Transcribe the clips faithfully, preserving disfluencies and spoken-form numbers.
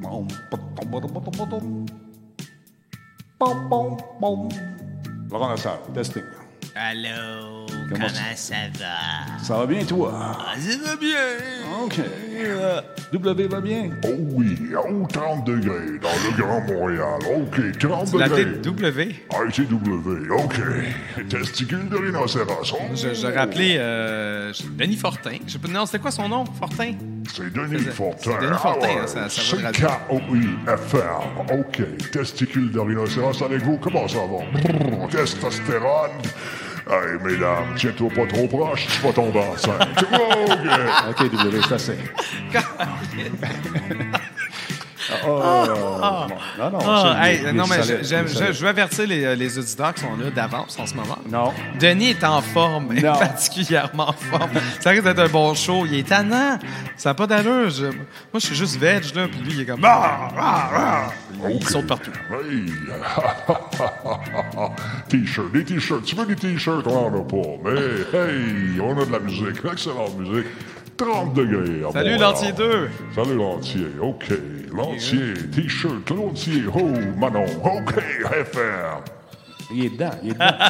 Laurent Lassalle, testing. Allô, Comment, comment ça... ça va? Ça va bien, toi? Ah, ça va bien! OK. Euh, W va bien? Oh oui, oh, trente degrés dans le Grand Montréal. OK, trente Tu l'appelais degrés. W? I T W, OK. Testicule de rhinocéros. Oh. Je, je rappelais euh, Denis Fortin. Je sais pas, non, c'était quoi son nom? Fortin? C'est Denis C'est- Fortin. c'est Denis Fortin, Ah ouais. hein, ça- ça C'est va de radio. K O I F R. OK, testicule de rhinocéros avec vous. Comment ça va? Brrr, testostérone. Hey, mesdames, tiens-toi pas trop proche, tu vas tomber enceinte. OK. OK, W, c'est assez. Oh, Ah. non, non, Ah, c'est- hey, les- non, les mais salaires, je, j'aime- les je- salaires. je veux avertir les, les auditeurs qui sont là d'avance en ce moment. Non. Denis est en forme, Non. particulièrement en forme. Ça risque d'être un bon show. Il est tannant. Ça n'a pas d'allure. Je- Moi, je suis juste veg, là, puis lui, il est comme... Ah, ah, ah. Il OK. saute partout. Hey! T-shirt, des t-shirts. Tu veux des t-shirts? On en a pas. Mais, hey, on a de la musique. Excellente musique. trente degrés. à Salut, Montréal. l'Entier deux. Salut, l'Entier. OK. L'Entier, t-shirt, l'Entier. Oh, Manon. OK, F R. Il est dedans, il est dedans.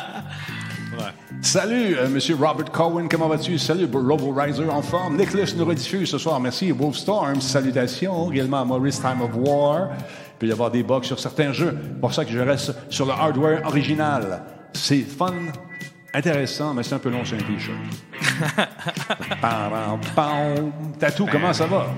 Salut, euh, Monsieur Robert Cohen, comment vas-tu? Salut, Robo Riser en forme. Nicholas nous rediffuse ce soir, merci. Wolfstorm, salutations. Également à Maurice Time of War. Il peut y avoir des bugs sur certains jeux. C'est pour ça que je reste sur le hardware original. C'est fun, intéressant, mais c'est un peu long sur un t-shirt. Pam, pam, pam. Tatou, comment ça va?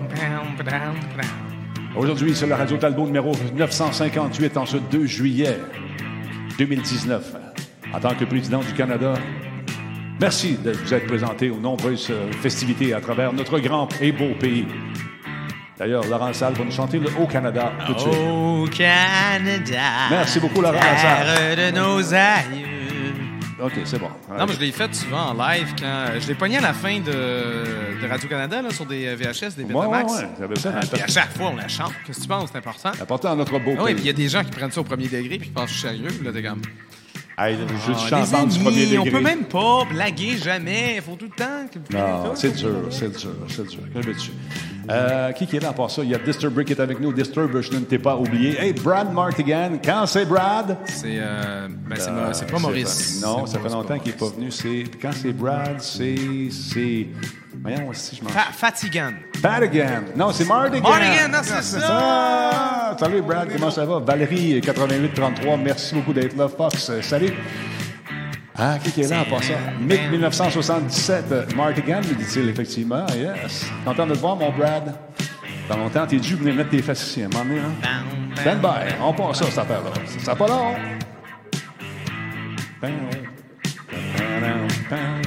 Aujourd'hui, c'est la Radio Talbot numéro neuf cent cinquante-huit en ce deux juillet deux mille dix-neuf. En tant que président du Canada, merci de vous être présenté aux nombreuses euh, festivités à travers notre grand et beau pays. D'ailleurs, Laurent Salle va nous chanter le Haut-Canada tout de suite. Au Canada. Merci beaucoup, Laurent Lassalle. Terre de nos aïeux. OK, c'est bon. Non, mais je l'ai fait souvent en live quand. Je l'ai pogné à la fin de, de Radio-Canada, là, sur des V H S, des Ouais, ouais, Betamax. ouais. J'avais ça dans Ah, le puis à temps. chaque fois, on la chante. Qu'est-ce que tu penses? C'est important. Apporté à notre beau Ah oui, pays. puis il y a des gens qui prennent ça au premier degré puis qui pensent que je suis sérieux. Puis là, t'es comme. Hey, le jeu de Ah, chanson les du premier amis, on degré. peut même pas blaguer jamais. Il faut tout le temps. que- Non, c'est dur, c'est dur, c'est dur. Que veux-tu? Euh, qui qui est là à part ça? Il y a Disturb qui est avec nous. Disturb, je ne t'ai pas oublié. Hey, Brad Martigan. Quand c'est Brad? C'est. Euh, ben, c'est, Euh, c'est pas Maurice. pas- Non, C'est ça pas- fait c'est longtemps pas qu'il n'est pas Maurice. venu. C'est... Quand c'est Brad, c'est... c'est... Voyons, si je m'en... Fa- fatigant. Mardigan. Non, c'est Mardigan. Mardigan, non, c'est ça. Ah, salut, Brad, comment ça va? Valérie, quatre-vingt-huit trente-trois, merci beaucoup d'être là. Fox, euh, salut. Ah, qui qui est là en passant? Mick dix-neuf cent soixante-dix-sept, euh, Mardigan, me dit-il, effectivement. Yes. Content de te voir, mon Brad. Dans longtemps, t'es dû venir mettre tes fesses ici, à un moment donné, hein? Stand by. On passe ça, cette affaire-là. Ça sera pas long. Bam. Bam, bam.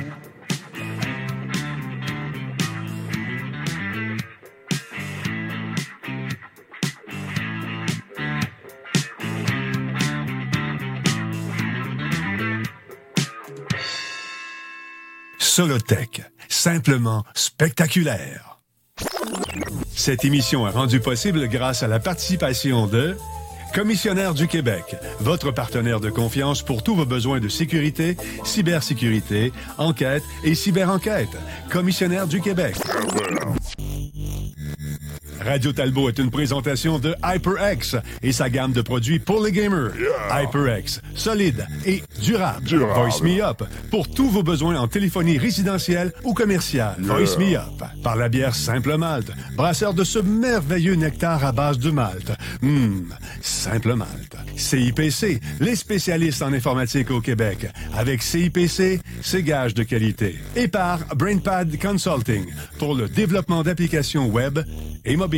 Solotech, simplement spectaculaire. Cette émission est rendue possible grâce à la participation de Commissionnaire du Québec, votre partenaire de confiance pour tous vos besoins de sécurité, cybersécurité, enquête et cyberenquête. Commissionnaire du Québec. Radio Talbot est une présentation de HyperX et sa gamme de produits pour les gamers. HyperX, solide et durable. Durable. Voice Me Up, pour tous vos besoins en téléphonie résidentielle ou commerciale. Voice Me Up, par la bière Simple Malte, brasseur de ce merveilleux nectar à base de malt. Hum, Simple Malte. C I P C, les spécialistes en informatique au Québec. Avec C I P C, c'est gage de qualité. Et par BrainPad Consulting, pour le développement d'applications web et mobiles.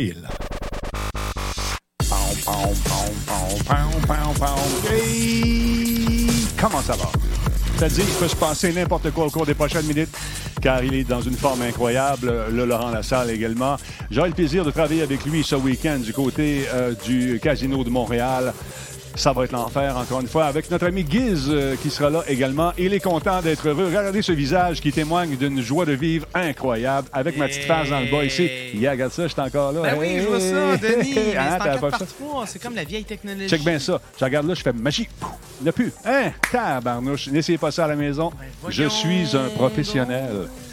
Pow, pow, pow, pow, pow, pow, pow. Hey! Comment ça va? C'est-à-dire qu'il peut se passer n'importe quoi au cours des prochaines minutes, car il est dans une forme incroyable. Le Laurent Lassalle également. J'aurai le plaisir de travailler avec lui ce week-end du côté euh, du Casino de Montréal. Ça va être l'enfer, encore une fois, avec notre ami Giz euh, qui sera là également. Il est content d'être heureux. Regardez ce visage qui témoigne d'une joie de vivre incroyable, avec ma petite face dans le bas ici. Yeah, regarde ça, je suis encore là. Ben oui, je vois ça, Denis. Mais Hein, c'est t'as en pas quatre ça? par trois. C'est comme la vieille technologie. Check bien ça. Je regarde là, je fais magie. Pouf, il n'y a plus. Hein? Tabarnouche. N'essayez pas ça à la maison. Je voyons suis un professionnel.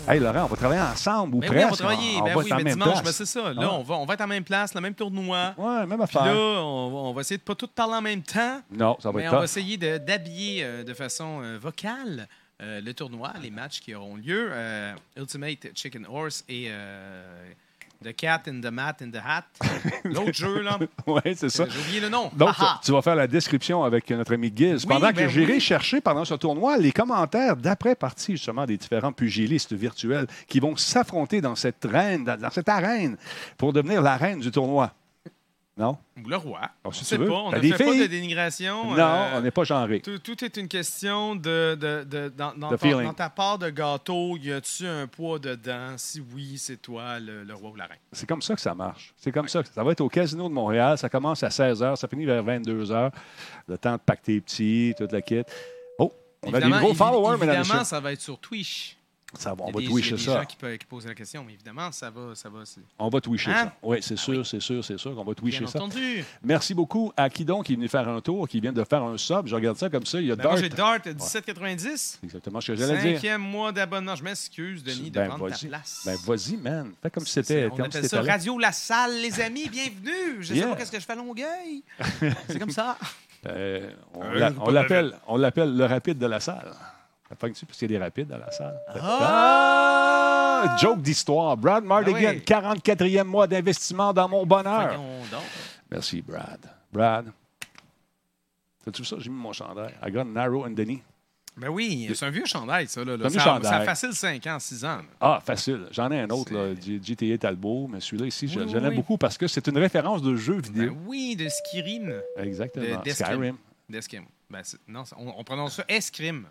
Hey, Laurent, on va travailler ensemble ou Ben presque. oui, on va travailler. On, on Ben va oui, être en mais même dimanche, place. ben c'est ça. Là, Ah. on, va, on va être en même place, le même tournoi. Ouais, même Puis affaire. là, on va, on va essayer de pas tout parler en même temps. Non, ça va Mais être on va tough. essayer de- d'habiller euh, de façon euh, vocale euh, le tournoi, les matchs qui auront lieu. Euh, Ultimate Chicken Horse et euh, The Cat in the Mat in the Hat. L'autre jeu, là. Oui, c'est ça. euh, J'ai oublié le nom. Donc, Haha. tu vas faire la description avec notre ami Giz. Oui, Pendant que ben j'irai oui. chercher pendant ce tournoi les commentaires d'après-partie, justement, des différents pugilistes virtuels qui vont s'affronter dans cette reine, dans, dans cette arène pour devenir la reine du tournoi. Non? Ou le roi. Bon, On si ne sait tu veux. pas. On T'as ne des fait pas filles? de dénigration. Non, euh, on n'est pas genré. Tout, tout est une question de, de, de- dans, dans The ton- feeling. dans ta part de gâteau, y a-tu un poids dedans? Si oui, c'est toi le, le roi ou la reine. C'est comme ça que ça marche. C'est comme ça. Ça va être au Casino de Montréal. Ça commence à seize heures. Ça finit vers vingt-deux heures. Le temps de pacter les petits, toute la kit. Oh, on a des gros évi- followers, mesdames et évidemment, messieurs. ça va être sur Twitch. Ça va, on Il y a va des, il y a twitcher des ça. gens qui, peuvent, qui posent la question, mais évidemment, ça va. Ça va c'est- On va twitcher Hein? ça. Oui, c'est Ah sûr, oui. c'est sûr, c'est sûr qu'on va twitcher Bien ça. entendu. Merci beaucoup à qui donc qui est venu faire un tour, qui vient de faire un sub. Je regarde ça comme ça. Il y a Ben, moi, Dart. j'ai Dart à dix-sept quatre-vingt-dix. C'est exactement ce que j'allais dire. Cinquième mois d'abonnement. Je m'excuse, Denis, de Ben, prendre ta vas-y. place. Ben, vas-y, man. Fais comme si c'était. C'est- on comme si appelle t'étais ça là. Radio La Salle, les amis. Bienvenue. Je Yeah. sais pas qu'est-ce que je fais à Longueuil. C'est comme ça. Euh, on Euh, l'a- pas on de l'appelle on l'appelle le rapide de la salle. Ça pogne-tu parce qu'il y a des rapides dans la salle? Ah! Joke d'histoire. Brad Mardigan, Ah oui. quarante-quatrième mois d'investissement dans mon bonheur. Voyons donc. Merci, Brad. Brad. T'as-tu vu ça? J'ai mis mon chandail. I got narrow and Denis. Ben oui, c'est un vieux chandail, ça. Là, là. C'est un vieux Ça, chandail. ça a facile cinq ans, six ans. là. Ah, facile. J'en ai un autre, C'est- là, G- G T A Talbot, mais celui-là ici, je, Oui, je oui, l'aime oui. beaucoup parce que c'est une référence de jeu vidéo. Ben oui, de Skyrim. Exactement. de- d'Escrime. Skyrim. D'Escrime. Ben, c'est- non, c'est- on, on prononce ça Escrime.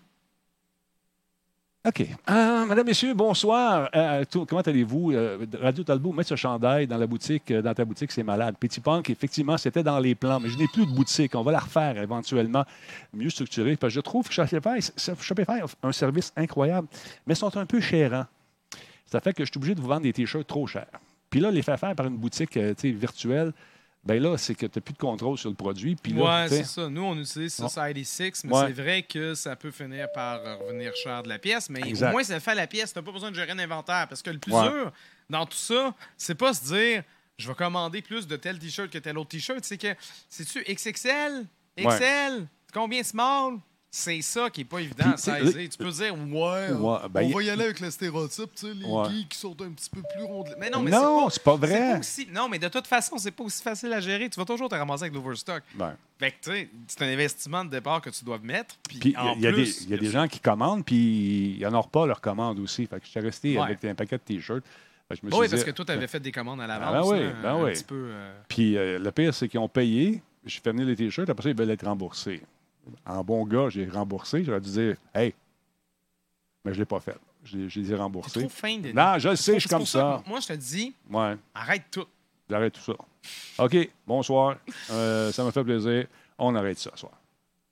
OK. Ah, Madame, Messieurs, bonsoir. Euh, tout- comment allez-vous? Euh, Radio Talbot, mettre ce chandail dans la boutique, euh, dans ta boutique, c'est malade. Petit Punk, effectivement, c'était dans les plans, mais je n'ai plus de boutique. On va la refaire éventuellement, mieux structurée. Parce que je trouve que Shopify, Shopify offre un service incroyable, mais ils sont un peu chérants. Ça fait que je suis obligé de vous vendre des T-shirts trop chers. Puis là, les faire faire par une boutique euh, tu sais, virtuelle, ben là, c'est que tu n'as plus de contrôle sur le produit. Puis là, Ouais, tu sais, c'est ça. Nous, on utilise Bon. Society six, mais Ouais. c'est vrai que ça peut finir par revenir cher de la pièce. Mais Exact. au moins, ça fait la pièce. Tu n'as pas besoin de gérer un inventaire. Parce que le plus Ouais. dur dans tout ça, c'est pas se dire je vais commander plus de tel T-shirt que tel autre T-shirt. C'est que, c'est-tu X X L, X L, combien small? C'est ça qui n'est pas évident Puis, à tu sais, saisir. le- Tu peux dire, ouais, Ouais, on, ben, on y- va y aller avec le stéréotype, tu sais, les Ouais. geeks qui sont un petit peu plus ronds. Mais non, mais non, c'est c'est pas pas, c'est vrai. pas aussi... Non, mais de toute façon, c'est pas aussi facile à gérer. Tu vas toujours te ramasser avec l'overstock. Ben. Fait que, tu sais, c'est un investissement de départ que tu dois mettre. Puis, Puis en il y a, plus, des, il y a des gens qui commandent, puis ils n'honorent pas leur commande aussi. Fait que j'étais resté Ouais. avec un paquet de T-shirts. Fait que je me suis Oui, dit, parce que toi, tu avais fait des commandes à l'avance. Ben oui, là, ben un oui. petit peu. euh, Puis euh, le pire, c'est qu'ils ont payé. J'ai fait venir les T-shirts. Après ça, ils veulent être remboursés. En bon gars, j'ai remboursé. J'aurais dû dire, hey, mais je ne l'ai pas fait. Je les, je les ai C'est remboursés. trop fin, Denis. Non, je le sais, je suis C'est comme pour ça. que Moi, je te dis, Ouais, arrête tout. j'arrête tout ça. OK, bonsoir. Euh, ça m'a fait plaisir. On arrête ça ce soir.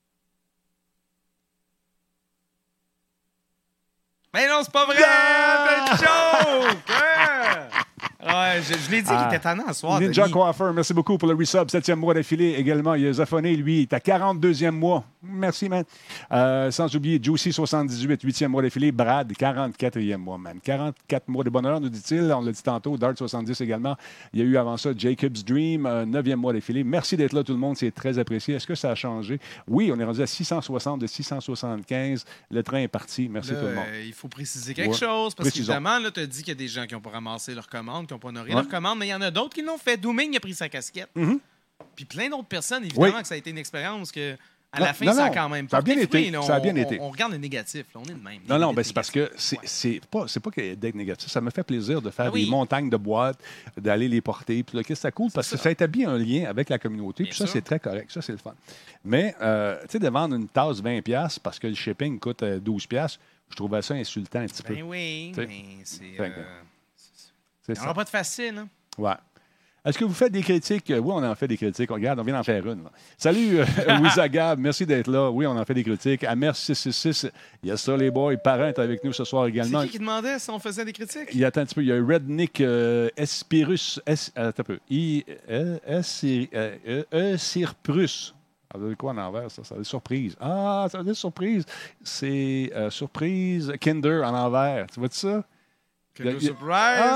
Mais non, c'est pas vrai! Ah! C'est une joke! Hein? Ouais, je, je l'ai dit Ah. qu'il était tannant ce soir. Ninja Denis. Coiffeur, merci beaucoup pour le resub, septième mois d'affilée. Également, il y a Zafoné, lui, il est à quarante-deuxième mois. Merci, man. Euh, sans oublier Juicy, soixante-dix-huit, huitième mois d'affilée. Brad, quarante-quatrième mois, man. quarante-quatre mois de bonheur, nous dit-il. On l'a dit tantôt. Dart, soixante-dix également. Il y a eu avant ça Jacob's Dream, euh, neuvième mois d'affilée. Merci d'être là, tout le monde. C'est très apprécié. Est-ce que ça a changé? Oui, on est rendu à six cent soixante de six cent soixante-quinze. Le train est parti. Merci Là, tout le monde. euh, il faut préciser quelque Ouais. chose, parce Précisons. qu'évidemment, tu as dit qu'il y a des gens qui n'ont pas ramassé leur commande, qui n'ont pas honoré Ouais. leur commande, mais il y en a d'autres qui l'ont fait. Dooming a pris sa casquette. Mhm. Puis plein d'autres personnes, évidemment, Oui. que ça a été une expérience que, à Non, la fin, non, ça a non. quand même Ça a bien porté été. fruit, là. Ça a On- bien on- été. On regarde le négatif, là. On est de même. Non, non, Des ben c'est parce que négatifs. c'est Ouais. c'est pas, c'est pas que d'être négatif. Ça me fait plaisir de faire Ben oui. des montagnes de boîtes, d'aller les porter. Puis là, qu'est-ce que ça coûte? Parce que ça. ça établit un lien avec la communauté. Bien Puis ça, sûr. c'est très correct. Ça, c'est le fun. Mais, euh, tu sais, de vendre une tasse vingt dollars parce que le shipping coûte euh, douze dollars, je trouvais ça insultant un petit peu. Ben oui, T'sais. mais c'est. Fait euh, que- c'est- C'est Il n'y aura ça. pas de facile, hein? Ouais. Est-ce que vous faites des critiques? Oui, on en fait des critiques. Regarde, on vient d'en faire une. là. Salut, euh, Wizagab. Merci d'être là. Oui, on en fait des critiques. Amer six six six. Il y a ça, les boys. Parent est avec nous ce soir également. C'est qui qui demandait si on faisait des critiques? Il y a attends un petit peu. Il y a Rednick euh, Espirus. Es, euh, attends un peu. I, euh, Esir- euh, euh, Esirprus. Ça veut dire quoi en envers, ça? Ça veut dire surprise. Ah, ça veut dire surprise. C'est euh, surprise Kinder en envers. Tu vois ça? Quel Il y a- surprise!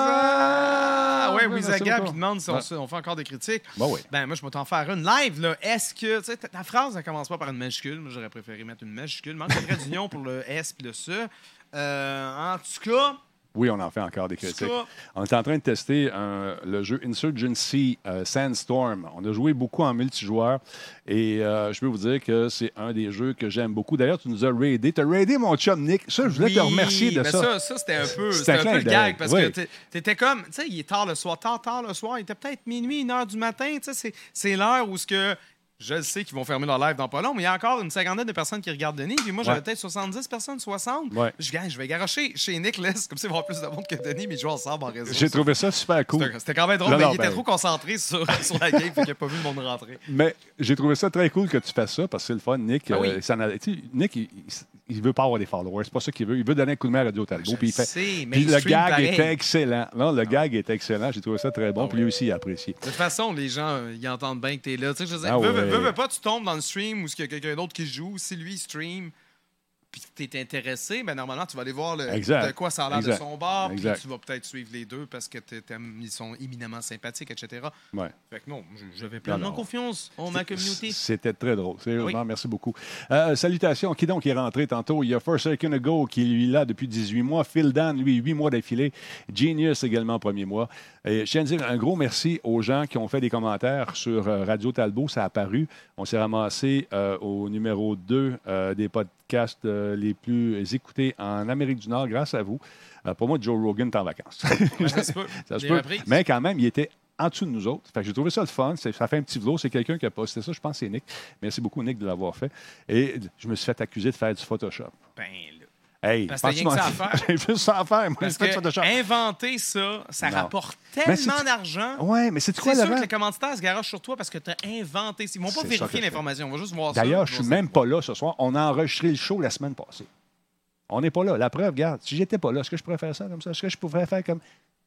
Ah! Ah! Ouais, Ouais, Wizaga, merci puis il demande si on, Ouais. se- on fait encore des critiques. Ben oui. Ben, moi, je vais t'en faire une live, là. Est-ce que. Tu sais, ta, ta phrase, elle commence pas par une majuscule. Moi, j'aurais préféré mettre une majuscule. Manque de trait d'union pour le S puis le S. Euh, en tout cas. Oui, on en fait encore des en tout critiques. cas, On est en train de tester un- le jeu Insurgency euh, Sandstorm. On a joué beaucoup en multijoueur et euh, je peux vous dire que c'est un des jeux que j'aime beaucoup. D'ailleurs, tu nous as raidé. Tu as raidé mon chum Nick. Ça, je voulais oui, te remercier de ben ça. ça. Ça, c'était un peu, C'était c'était un un clin peu le d'œil. gag parce Oui. que t'é- t'étais comme. Tu sais, il est tard le soir, tard, tard le soir. Il était peut-être minuit, une heure du matin. Tu sais, c'est- c'est l'heure où ce que. Je le sais qu'ils vont fermer leur live dans pas long, mais il y a encore une cinquantaine de personnes qui regardent Denis. Puis moi, j'avais Ouais. peut-être soixante-dix personnes, soixante. Ouais. Je gagne, je vais garocher chez Nick Less, comme ça, il va y avoir plus de monde que Denis, mais ils jouent ensemble en réseau. J'ai trouvé ça super cool. C'était c'était quand même drôle, Non, mais non, il était ben- trop concentré sur, sur la game, fait qu'il n'a pas vu le monde rentrer. Mais j'ai trouvé ça très cool que tu fasses ça parce que c'est le fun. Nick, Ah oui. euh, s'en allait- tu sais, Nick il, il- il veut pas avoir des followers. C'est pas ça qu'il veut. Il veut donner un coup de main à Radio Talbot. Je Puis il fait. sais, mais Puis il le stream gag pareil. était excellent. Non, le gag était excellent. J'ai trouvé ça très bon. Ah Puis lui aussi, il a apprécié. De toute façon, les gens, euh, ils entendent bien que t'es là. Tu sais, je veux dire, Ah veux, veux, ouais. veux, veux pas, tu tombes dans le stream où il y a quelqu'un d'autre qui joue. Si lui, il stream, puis que t'es intéressé, ben normalement, tu vas aller voir le- Exact. de quoi ça a l'air de Exact. son bord. Puis Exact. tu vas peut-être suivre les deux parce que t'es- t'aimes- ils sont éminemment sympathiques, et cetera. Ouais. Fait que non, je- j'avais pleinement Non, non. confiance en ma communauté. C'était très drôle. Sérieusement, Oui. merci beaucoup. Euh, salutations. Qui donc est rentré tantôt? Il y a Forsaken Ago qui lui est là depuis dix-huit mois. Phil Dan, lui, huit mois d'affilée. Genius également, premier mois. Et je tiens à dire un gros merci aux gens qui ont fait des commentaires sur euh, Radio Talbot. Ça a apparu. On s'est ramassé euh, au numéro deux euh, des podcasts euh, les plus écoutés en Amérique du Nord grâce à vous. Euh, pour moi, Joe Rogan est en vacances. Ouais, ça se peut. Ça se Des peut. reprises. Mais quand même, il était en dessous de nous autres. Fait que j'ai trouvé ça le fun. C'est- Ça fait un petit vlog. C'est quelqu'un qui a posté ça. Je pense que c'est Nick. Merci beaucoup, Nick, de l'avoir fait. Et je me suis fait accuser de faire du Photoshop. Ben là. Hey, Parce que t'as rien pense-tu que ça à m'en- faire. J'ai juste ça à faire. Moi, Parce j'ai fait du que Photoshop. inventer ça, ça Non. rapporte Mais c'est- tellement d'argent. Ouais, mais c'est quoi C'est sûr là-bas? que les commanditaires se garochent sur toi parce que tu as inventé. Ils vont pas C'est ça que vérifier je fais. l'information. On va juste voir ça. D'ailleurs, puis je on suis va même savoir. pas là ce soir. On a enregistré le show la semaine passée. On n'est pas là. La preuve, regarde, si j'étais pas là, est-ce que je pourrais faire ça comme ça? Est-ce que je pourrais faire comme.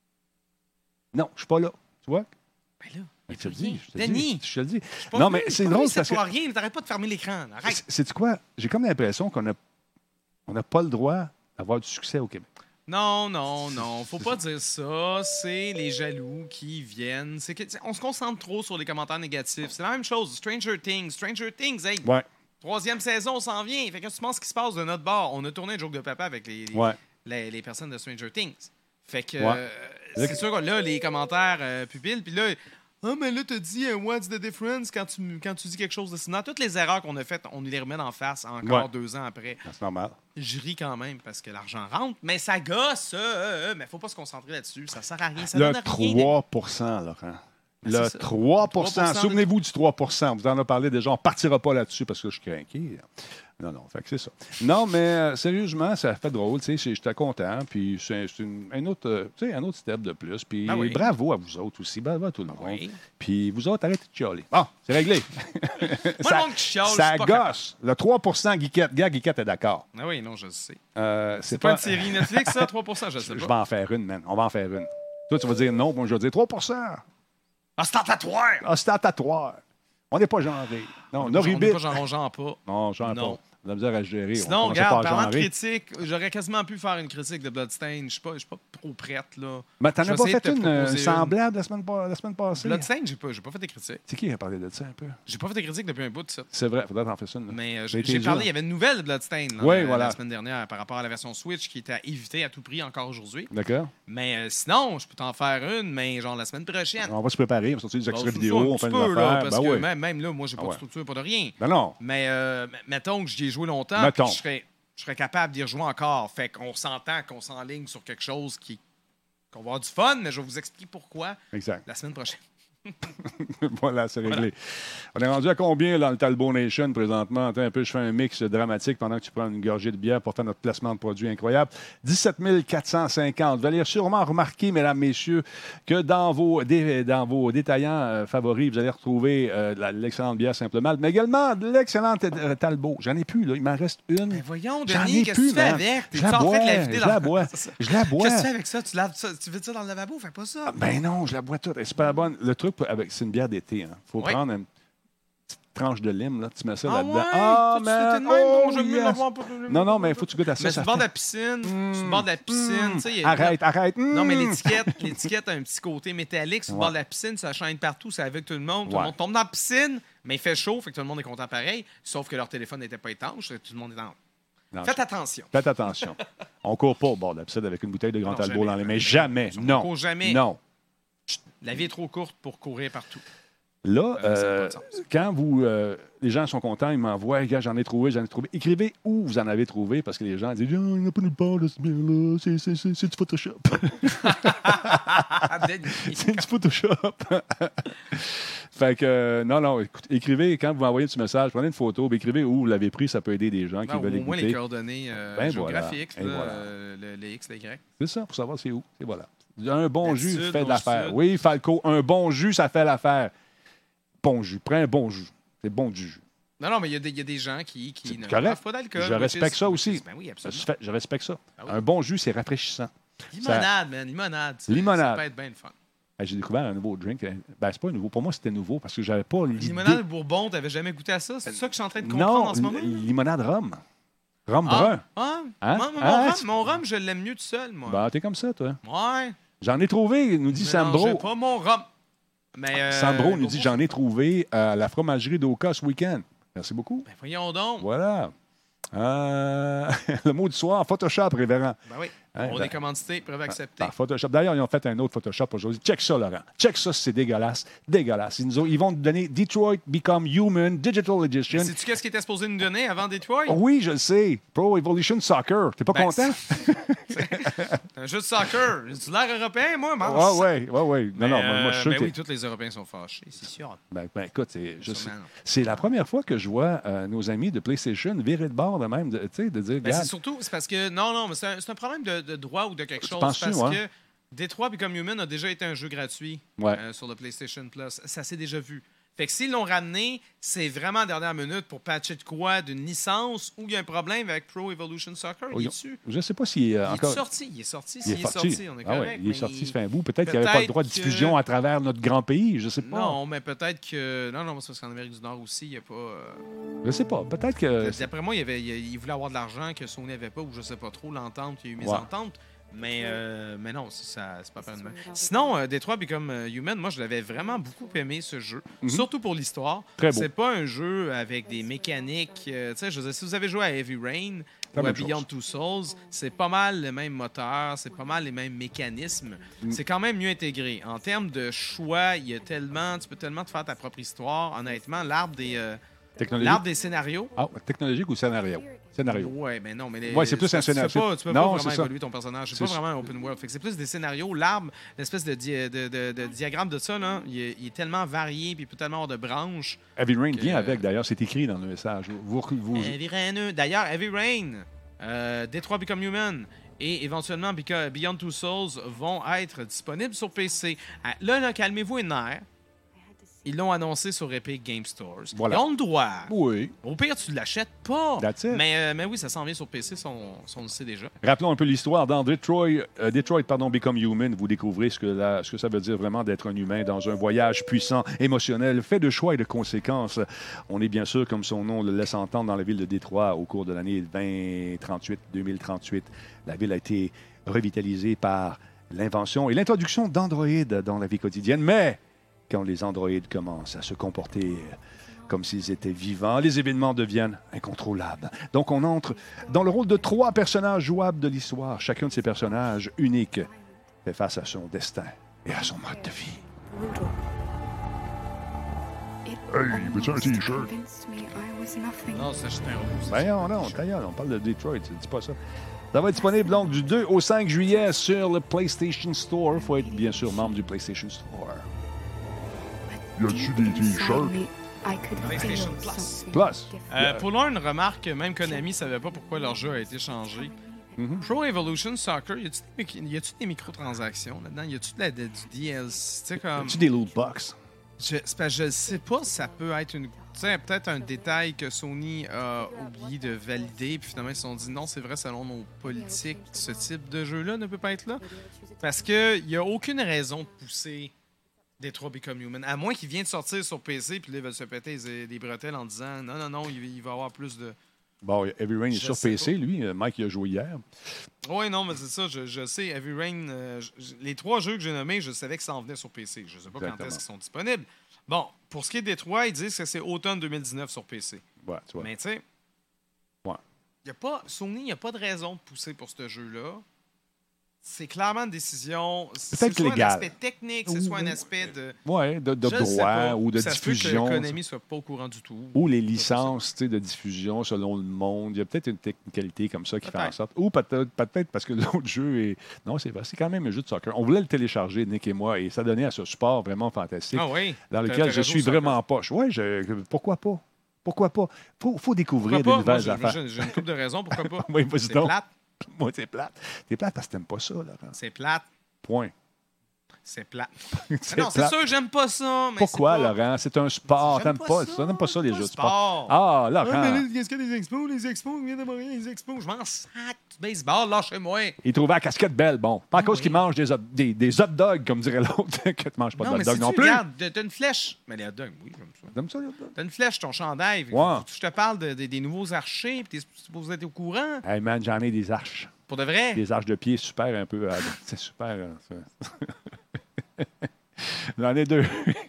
Non, je suis pas là. Tu vois? Ben là, Mais il je te y a le plus dis. rien. Je te le dis. Denis, Je te le dis. je suis pas Non, venu, mais je suis c'est pas drôle venu, parce c'est que. pour rien. T'arrêtes pas de fermer l'écran. Arrête. C'est quoi? J'ai comme l'impression qu'on a on n'a pas le droit d'avoir du succès au Québec. Non, non, non. Faut pas dire ça. C'est les jaloux qui viennent. C'est que, on se concentre trop sur les commentaires négatifs. C'est la même chose. Stranger Things. Stranger Things, hey, Ouais. troisième saison, on s'en vient. Fait que tu penses ce qui se passe de notre bord? On a tourné un joke de papa avec les, les, Ouais. les, les personnes de Stranger Things. Fait que Ouais. euh, c'est sûr que là, les commentaires euh, pupilles, puis là, ah, mais là, t'as dit euh, what's the difference quand tu, quand tu dis quelque chose de sinon. Toutes les erreurs qu'on a faites, on nous les remet en face encore Ouais. deux ans après. C'est normal. Je ris quand même parce que l'argent rentre, mais ça gosse, euh, euh, mais faut pas se concentrer là-dessus. Ça sert à rien. Ça Le donne à rien. trois pour cent, Laurent. Ben, Le c'est ça. trois pour cent. trois pour cent. Souvenez-vous du trois pour cent. Vous en avez parlé déjà. On ne partira pas là-dessus parce que je suis craqué. Non, non, fait que c'est ça. Non, mais euh, sérieusement, ça fait drôle. Tu sais, j'étais content. Puis c'est c'est une- un, autre, euh, tu sais, un autre step de plus. Puis Ben oui. bravo à vous autres aussi. Bravo à tout le monde. oui. Puis vous autres, arrêtez de chialer. Bon, c'est réglé. Moi, ça le monde qui chiale, je ça suis pas gosse. Le trois pour cent, Guiquette. Gars, Guiquette est d'accord. Ah oui, non, je le sais. Euh, C'est pas, une série Netflix, ça, trois pour cent, je sais Je pas. vais en faire une, man. On va en faire une. Toi, tu vas dire non. Moi, je vais dire trois pour cent. Ostentatoire! Ostentatoire. On n'est pas genré. Non, On on n'est a pas- on n'est rubite. pas genre, genre pas. Non, genre Non. pas. On a la misère à gérer. Sinon, on regarde, pas à parlant de genrer. critique, j'aurais quasiment pu faire une critique de Bloodstain. Je suis pas, je suis pas trop prête, là. Mais t'en Je as vais pas essayer fait de te une euh, proposer semblable la semaine, pa- la semaine passée? Bloodstain, j'ai pas, j'ai pas fait de critiques. C'est qui qui a parlé de ça un peu? J'ai pas fait de critiques depuis un bout de ça. C'est vrai, faudrait t'en faire ça. Une. Mais euh, Ça a j'ai été j'ai dur. parlé, il y avait une nouvelle de Bloodstain là, Oui, la, voilà. la semaine dernière par rapport à la version Switch qui était à éviter à tout prix encore aujourd'hui. D'accord? Mais euh, sinon, je peux t'en faire une, mais genre la semaine prochaine. On va se préparer, on va sortir des extraits Bon, vidéo, un on petit fait peu, une là, affaire. parce Ben que oui. même, même là, moi, j'ai pas Ah de ouais. structure, pas de rien. Ben non. Mais euh, m- mettons que j'y ai joué longtemps, Mettons. puis je serais, je serais capable d'y rejouer encore. Fait qu'on s'entend qu'on s'enligne sur quelque chose qui qu'on va avoir du fun, mais je vais vous expliquer pourquoi Exact. la semaine prochaine. Voilà, c'est réglé. On est rendu à combien dans le Talbot Nation présentement? Attends un peu, je fais un mix dramatique pendant que tu prends une gorgée de bière pour faire notre placement de produits incroyable. dix-sept mille quatre cent cinquante. Vous allez sûrement remarquer, mesdames, messieurs, que dans vos, dé- dans vos détaillants euh, favoris, vous allez retrouver euh, la- l'excellente bière Simple Malte, mais également de l'excellente euh, Talbot. J'en ai plus, là. Il m'en reste une. Ben voyons, J'en Denis, ai qu'est-ce que plus, tu fais man. avec? Je T'es-tu la en train bois, de la vider je dans- la bois. C'est ça. Je la bois. Qu'est-ce que tu fais avec ça? Tu, laves ça? Tu veux ça dans le lavabo? Fais pas ça. Ben non, je la bois toute. Elle est super bonne. Le truc, avec, c'est une bière d'été. Il faut Oui. prendre une petite tranche de lime, là, tu mets ça Ah là-dedans. ouais? Ah, Toi, tu man! fais de même, Oh, non, j'aime mieux yes. l'avoir pas- Non, non, mais il faut que tu goûtes à ça. Mais ça sur le bord de fait- la piscine, Mm, sur le bord de la piscine, mm. tu sais, il y a- Arrête, arrête. Non, mais Mm. l'étiquette, l'étiquette a un petit côté métallique sur le bord Ouais. de la piscine, ça chaîne partout, ça avec tout le monde. Tout Ouais. le monde tombe dans la piscine, mais il fait chaud, fait que tout le monde est content pareil, sauf que leur téléphone n'était pas étanche, tout le monde est en. Non, Faites attention. Faites attention. On court pas au bord de la piscine avec une bouteille de Grand Non, Albo jamais. dans les mains. Jamais. On Non. court jamais. Non. La vie est trop courte pour courir partout. Là, Euh, ça a euh, pas de sens. quand vous, euh, les gens sont contents, ils m'envoient, hey, gars, j'en ai trouvé, j'en ai trouvé. Écrivez où vous en avez trouvé, parce que les gens disent, oh, il n'y a pas nulle part, là, ce bien-là, c'est, c'est, c'est, c'est du Photoshop. C'est du Photoshop. Fait que, euh, non, non, écoute, écrivez, quand vous m'envoyez un petit message, prenez une photo, puis écrivez où vous l'avez pris, ça peut aider des gens qui Non, veulent au moins les écouter. coordonnées euh, Ben géographiques, voilà. Et là, voilà. euh, le, les X, les Y. C'est ça, pour savoir c'est où. Et voilà. Un bon La jus sud, fait de au l'affaire. sud. Oui, Falco, un bon jus, ça fait l'affaire. Bon jus. Prends un bon jus. C'est bon du jus. Non, non, mais il y, a des- il y a des gens qui, qui C'est ne correct. boivent pas d'alcool. Je which respecte is- ça which aussi. is- Ben oui, Je, absolument. fais- je respecte ça. Ah oui. Un bon jus, c'est rafraîchissant. Limonade, man, limonade. ça- Limonade. Ça peut être bien le fun. Hey, j'ai découvert un nouveau drink. Ben, c'est pas nouveau. Pour moi, c'était nouveau parce que j'avais pas l'idée. Limonade Bourbon, t'avais jamais goûté à ça? C'est ça que je suis en train de comprendre Non, en ce moment? l- limonade rhum. Rhum Ah, brun. ah, Hein? moi, mon, Ah, rhum, tu- mon rhum, je l'aime mieux tout seul, moi. Ben, t'es comme ça, toi. Ouais. J'en ai trouvé, nous dit Mais Sambro. non, j'ai pas mon rhum. Mais, euh, Sambro nous dit Bourbon, j'en ai trouvé à la fromagerie d'Oka ce week-end. Merci beaucoup. Ben voyons donc. Voilà. Euh, le mot du soir, Photoshop, révérend. Ben oui. Hein, On ben- est commandité, preuve acceptée. Par Photoshop. D'ailleurs, ils ont fait un autre Photoshop aujourd'hui. Check ça, Laurent. Check ça, c'est dégueulasse. Dégueulasse. Ils, nous ont- ils vont nous donner Detroit Become Human Digital Edition. Sais-tu qu'est-ce qu'ils étaient supposés nous donner avant Detroit? Oui, je le sais. Pro Evolution Soccer. T'es pas Ben, content? C'est un jeu de soccer. J'ai l'air européen, moi, mange Oui, ça. oui, oui, oui. Non, non, moi, moi, je suis sûr ben que... oui, tous les Européens sont fâchés, c'est sûr. Ben, ben, écoute, c'est, je sais- Sûrement, non. c'est la première fois que je vois euh, nos amis de PlayStation virer de bord de même, de, tu sais, de dire, Ben, regarde, c'est surtout, c'est parce que, non, non, mais c'est un, c'est un problème de, de droit ou de quelque chose. penses-tu, Parce ouais? que Detroit Become Human a déjà été un jeu gratuit Ouais. euh, sur le PlayStation Plus. Ça s'est déjà vu. Fait que s'ils l'ont ramené, c'est vraiment à dernière minute pour patcher de quoi? D'une licence ou il y a un problème avec Pro Evolution Soccer? Oh, Il ils est ont- dessus. je ne sais pas s'il est Il encore... est sorti, il est sorti. Il S'il est sorti. on est Ah ouais, correct. il est mais sorti, ça fait un bout. Peut-être qu'il n'y avait pas de peut-être droit de que- diffusion à travers notre grand pays. Je ne sais pas. Non, mais peut-être que. Non, non, c'est parce qu'en Amérique du Nord aussi, il n'y a pas. euh, Je ne sais pas. Peut-être que... D'après moi, il, y avait, il, il voulait avoir de l'argent que Sony n'avait pas, ou je sais pas trop, l'entente, il y a eu mes Ouais. ententes. Mais, euh, mais non, ça, c'est pas permanent. Sinon, euh, Detroit Become euh, Human, moi, je l'avais vraiment beaucoup aimé, ce jeu. Surtout pour l'histoire. Très beau. C'est pas un jeu avec des mécaniques. euh, tu sais, je veux dire, si vous avez joué à Heavy Rain La ou à même chose. Beyond Two Souls, c'est pas mal le même moteur, c'est pas mal les mêmes mécanismes. Mm. C'est quand même mieux intégré. En termes de choix, il y a tellement, tu peux tellement te faire ta propre histoire. Honnêtement, l'arbre des, euh, Technologique. l'arbre des scénarios. Ah, technologique ou scénario? Scénario. Ouais, mais non, mais les- Ouais, c'est plus un tu- tu scénario. peux pas, tu peux Non, pas c'est vraiment ça. évoluer ton personnage. C'est C'est pas ça. vraiment un open world. Fait que c'est plus des scénarios. L'arbre, l'espèce de, di- de, de- de diagramme de ça, là, il, est, il est tellement varié puis il peut tellement avoir de branches. Heavy Rain Que- vient avec, d'ailleurs. C'est écrit dans le message. Vous, vous- Heavy Rain, d'ailleurs, Heavy Rain, euh, Detroit Become Human et éventuellement Beca- Beyond Two Souls vont être disponibles sur P C. Ah, Là, là calmez-vous les nerfs. Ils l'ont annoncé sur Epic Game Stores. Voilà. Ils ont le droit. Oui. Au pire, tu ne l'achètes pas. That's it. Mais, euh, mais oui, ça s'en vient sur P C, si on, si on le sait déjà. Rappelons un peu l'histoire. Dans Detroit, euh, Detroit pardon, Become Human, vous découvrez ce que, la- ce que ça veut dire vraiment d'être un humain dans un voyage puissant, émotionnel, fait de choix et de conséquences. On est bien sûr, comme son nom le laisse entendre, dans la ville de Détroit au cours de l'année vingt trente-huit, deux mille trente-huit. La ville a été revitalisée par l'invention et l'introduction d'androïdes dans la vie quotidienne. Mais quand les androïdes commencent à se comporter euh, comme s'ils étaient vivants, les événements deviennent incontrôlables. Donc, on entre dans le rôle de trois personnages jouables de l'histoire. Chacun de ces personnages uniques fait face à son destin et à son mode de vie. Hey, veux-tu un T-shirt? Non, c'est juste un robot. c'est Ben non, non, d'ailleurs, on parle de Detroit, dis pas ça. Ça va être disponible donc du deux au cinq juillet sur le PlayStation Store. Il faut être bien sûr membre du PlayStation Store. Y a-tu des T-shirts? PlayStation Plus. Plus. Euh, pour l'un, une remarque, même Konami ne savait pas pourquoi leur jeu a été changé. Mhm. Pro Evolution Soccer, y a-tu des, y a-tu des microtransactions là-dedans? Y a-tu de la- de- du D L C? Tu sais, comme. As-tu des loot box? Je, c'est parce que je sais pas si ça peut être une. Tu sais, peut-être un détail que Sony a oublié de valider, puis finalement ils se sont dit non, c'est vrai, selon nos politiques, ce type de jeu-là ne peut pas être là. Parce qu'il n'y a aucune raison de pousser Detroit Become Human. À moins qu'il vienne de sortir sur P C, puis là, il va se péter les, les bretelles en disant non, non, non, il, il va y avoir plus de. Bon, Heavy Rain est Je sur sais P C, pas. lui. Mike, il a joué hier. Oui, non, mais c'est ça, je, je sais. Heavy Rain, euh, je- les trois jeux que j'ai nommés, je savais que ça en venait sur P C. Je ne sais pas Exactement. quand est-ce qu'ils sont disponibles. Bon, pour ce qui est de Detroit, ils disent que c'est automne deux mille dix-neuf sur P C. Ouais, tu vois. Mais tu sais, Ouais. y a pas, Sony, il n'y a pas de raison de pousser pour ce jeu-là. C'est clairement une décision. C'est Peut-être soit légal. un aspect technique, c'est soit un aspect de. Ouais, de, de Je le sais droit pas. ou de Ça se peut diffusion. que Konami soit pas au courant du tout. Ou les C'est pas licences tu sais, de diffusion selon le monde. Il y a peut-être une technicalité comme ça qui fait en Peut-être. sorte. Ou peut-être peut-être parce que l'autre jeu est. Non, c'est vrai, c'est quand même un jeu de soccer. On voulait le télécharger, Nick et moi, et ça donnait à ce sport vraiment fantastique Ah oui. dans T'as- lequel t'as je raison, suis ça. vraiment poche. Oui, pourquoi pas? Pourquoi pas? Faut, faut découvrir Pourquoi des pas? Moi, nouvelles j'ai- affaires. J'ai j'ai une couple de raisons. Pourquoi pas? Oui, vas-y C'est donc. plate. Moi, c'est plate. T'es plate parce que t'aimes pas ça, Laurent. C'est plate. Point. C'est plate. C'est Mais non, c'est plate. sûr que j'aime pas ça. Mais Pourquoi, c'est pas... Laurent? C'est un sport. J'aime T'aimes pas, ça? T'aimes pas ça, les Pas jeux le de sport? sport. Ah, Laurent. qu'est-ce qu'il y a des expos? Les expos, il vient de mourir, les expos. Je m'en sac du baseball, lâchez-moi. Il trouvait la casquette belle. Bon, pas à cause oui. qu'il mange des hot, des, des hot dogs, comme dirait l'autre, que tu manges pas Non, de mais hot dog si non tu plus. regardes, t'as t'as une flèche. Mais les hot dogs, oui, j'aime ça. T'aimes ça, les hot dogs? T'as une flèche, ton chandail. Ouais. Je te parle de- de- des nouveaux archers, puis t'es supposé être au courant. Hey man, j'en ai des arches. Pour de vrai. Des arches de pied super un peu. euh, c'est super. euh, ça. J'en ai deux.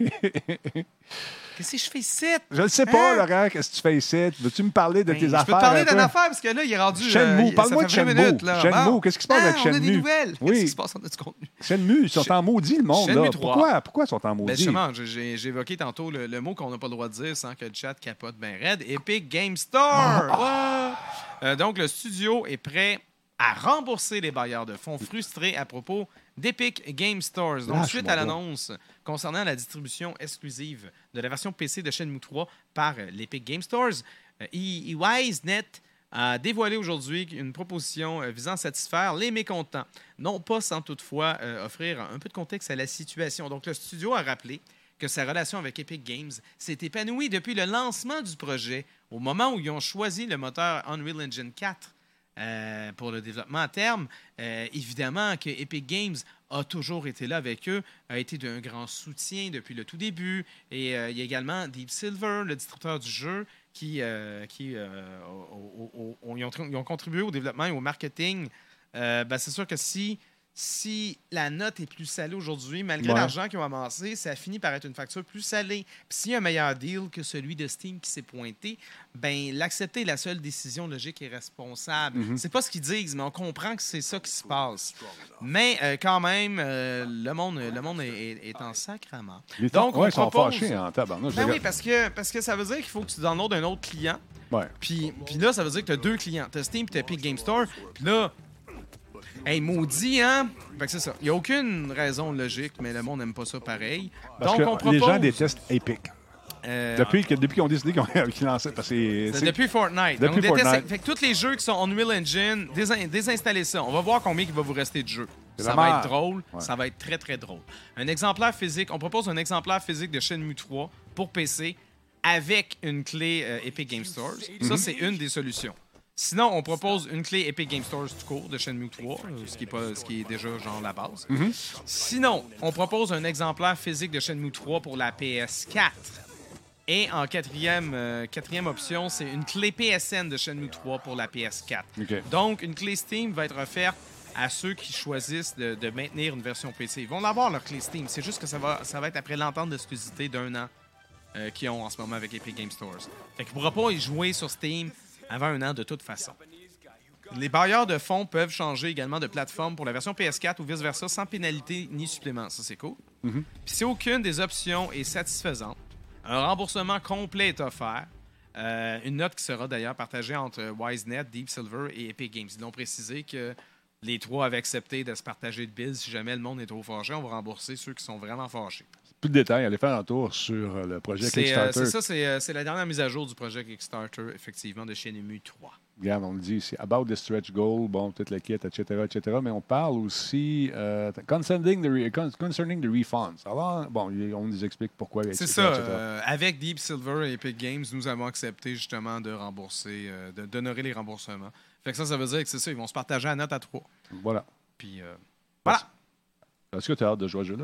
Qu'est-ce que je fais ici? Je ne sais pas, Hein? Laurent, qu'est-ce que tu fais ici? Veux-tu me parler de Ben, tes je affaires? peux te parler un d'une peu? affaire, parce que là, il est rendu... Shenmue, euh, parle-moi ça de fait vingt Shenmue. minutes, là. Shenmue, Bon. qu'est-ce qui se passe Ah, avec on a des Shenmue? nouvelles. Oui. Qu'est-ce qui se passe? On a du contenu. Shenmue, ils sont en maudit, le monde. Shenmue Là. trois. Pourquoi? Pourquoi ils sont en Ben maudit? justement, j'ai j'ai évoqué tantôt le, le mot qu'on n'a pas le droit de dire sans que le chat capote bien raide. Epic Game Store! Ouais. Euh, donc, le studio est prêt à rembourser les bailleurs de fonds frustrés à propos d'Epic Game Stores. Donc, Lâche-moi suite à donc. l'annonce concernant la distribution exclusive de la version P C de Shenmue trois par euh, l'Epic Game Stores, euh, E- EYEsnet a dévoilé aujourd'hui une proposition euh, visant à satisfaire les mécontents, non pas sans toutefois euh, offrir un peu de contexte à la situation. Donc, le studio a rappelé que sa relation avec Epic Games s'est épanouie depuis le lancement du projet, au moment où ils ont choisi le moteur Unreal Engine quatre euh, pour le développement à terme. Euh, évidemment que Epic Games a toujours été là avec eux, a été d'un grand soutien depuis le tout début. Et euh, il y a également Deep Silver, le distributeur du jeu, qui, euh, qui euh, au- au- au- ils ont, ils ont contribué au développement et au marketing. Euh, ben, c'est sûr que si, si la note est plus salée aujourd'hui, malgré Ouais. l'argent qu'ils ont amassé, ça finit par être une facture plus salée. Puis s'il y a un meilleur deal que celui de Steam qui s'est pointé, ben l'accepter est la seule décision logique et responsable. Mhm. C'est pas ce qu'ils disent, mais on comprend que c'est ça qui se passe. Mais euh, quand même, euh, le monde, le monde est, est- est en sacrament. Les Donc, temps- ouais, on ils sont propose- fâchés en tabarnak. Ben oui, parce que, parce que ça veut dire qu'il faut que tu downloades un autre client. Ouais. Puis, puis là, ça veut dire que tu as deux clients. Tu as Steam et tu as Epic Game Store. Puis là, hey, maudit, hein? Fait que c'est ça. Il n'y a aucune raison logique, mais le monde n'aime pas ça pareil. Parce Donc, que on propose... les gens détestent Epic. euh, Depuis que- depuis qu'ils ont décidé qu'ils qu'ils lançaient. Parce que c'est- c'est c'est- depuis Fortnite. Depuis On déteste- Fortnite. Fait que tous les jeux qui sont Unreal Engine, désin- désinstallez ça. On va voir combien il va vous rester de jeux. C'est Ça la va merde. être drôle. Ouais. Ça va être très, très drôle. Un exemplaire physique. On propose un exemplaire physique de Shenmue trois pour P C avec une clé euh, Epic Game Stores. Mhm. Ça, c'est une des solutions. Sinon, on propose une clé Epic Game Stores tout court de Shenmue trois, euh, ce qui est, pas, ce qui est déjà genre la base. Mhm. Sinon, on propose un exemplaire physique de Shenmue trois pour la P S quatre. Et en quatrième, euh, quatrième option, c'est une clé P S N de Shenmue trois pour la P S quatre. OK. Donc, une clé Steam va être offerte à ceux qui choisissent de, de maintenir une version P C. Ils vont l'avoir, leur clé Steam. C'est juste que ça va, ça va être après l'entente d'exclusivité d'un an euh, qu'ils ont en ce moment avec Epic Game Stores. Fait qu'ils ne pourront pas y jouer sur Steam avant un an de toute façon. Les bailleurs de fonds peuvent changer également de plateforme pour la version P S quatre ou vice-versa sans pénalité ni supplément. Ça, c'est cool. Mhm. Puis si aucune des options est satisfaisante, un remboursement complet est offert. Euh, une note qui sera d'ailleurs partagée entre WiseNet, Deep Silver et Epic Games. Ils ont précisé que les trois avaient accepté de se partager de bills. Si jamais le monde est trop fâché, on va rembourser ceux qui sont vraiment fâchés. Plus de détails, allez faire un tour sur euh, le projet C'est euh, Kickstarter. c'est ça, c'est euh, c'est la dernière mise à jour du projet Kickstarter, effectivement, de Shenmue trois. Regarde, on le dit ici, about the stretch goal, bon, toute la kit, et cetera, et cetera. Mais on parle aussi euh, concerning, the re- con- concerning the refunds. Alors, bon, il- on nous explique pourquoi. et C'est cetera, ça. et cetera. euh, avec Deep Silver et Epic Games, nous avons accepté justement de rembourser, euh, de- d'honorer les remboursements. Fait que ça, ça veut dire que c'est ça, ils vont se partager la note à trois. Voilà. Puis euh, voilà. Est-ce que tu as hâte de jouer à ce jeu-là, toi?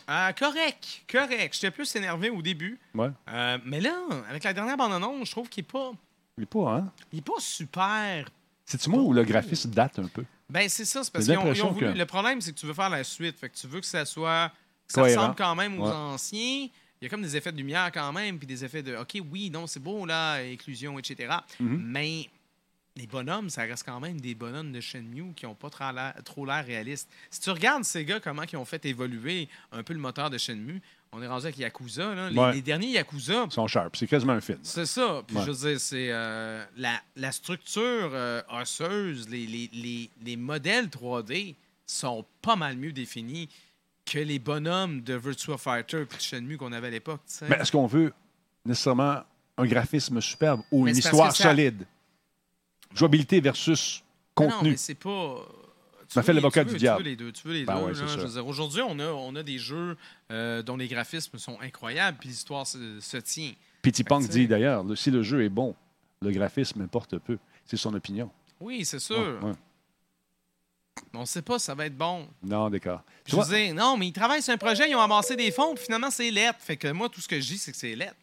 Euh, correct, correct. J'étais plus énervé au début. Ouais. Euh, mais là, avec la dernière bande-annonce, je trouve qu'il est pas... Il est pas, hein? Il est pas super... C'est-tu moi où le graphisme date un peu? Ben c'est ça, c'est parce J'ai qu'ils ont, ils ont l'impression voulu... que- Le problème, c'est que tu veux faire la suite. Fait que tu veux que ça soit... Que ça Cohérent. ressemble quand même aux Ouais. anciens. Il y a comme des effets de lumière quand même, puis des effets de... OK, oui, non, c'est beau, là, inclusion, et cetera. Mm-hmm. Mais... Les bonhommes, ça reste quand même des bonhommes de Shenmue qui n'ont pas trop l'air, trop l'air réalistes. Si tu regardes ces gars, comment ils ont fait évoluer un peu le moteur de Shenmue, on est rendu avec Yakuza. Là. Les, Ouais. les derniers Yakuza, Ils sont sharp. C'est quasiment un film. c'est ça. Puis Ouais. je veux dire, c'est euh, la, la structure euh, osseuse, les, les, les, les modèles trois D sont pas mal mieux définis que les bonhommes de Virtua Fighter et de Shenmue qu'on avait à l'époque. tu sais. Mais est-ce qu'on veut nécessairement un graphisme superbe ou Mais une c'est parce histoire que ça- solide? Jouabilité versus Mais Non, contenu. mais c'est pas. Tu Ça veux fait les- l'avocat tu du veux- diable. Tu veux les deux. Tu veux les Ben deux ouais, là. c'est ça. Je veux dire, aujourd'hui, on a, on a des jeux euh, dont les graphismes sont incroyables puis l'histoire se, se tient. Pity Punk Fait que, tu dit sais- d'ailleurs, le- si le jeu est bon, le graphisme importe peu. C'est son opinion. Oui, c'est sûr. Ouais, ouais. Mais on ne sait pas si ça va être bon. Non, d'accord. Tu Je vois, veux dire, non, mais ils travaillent sur un projet, ils ont amassé des fonds, puis finalement, c'est lettre. Fait que moi, tout ce que je dis, c'est que c'est lettre.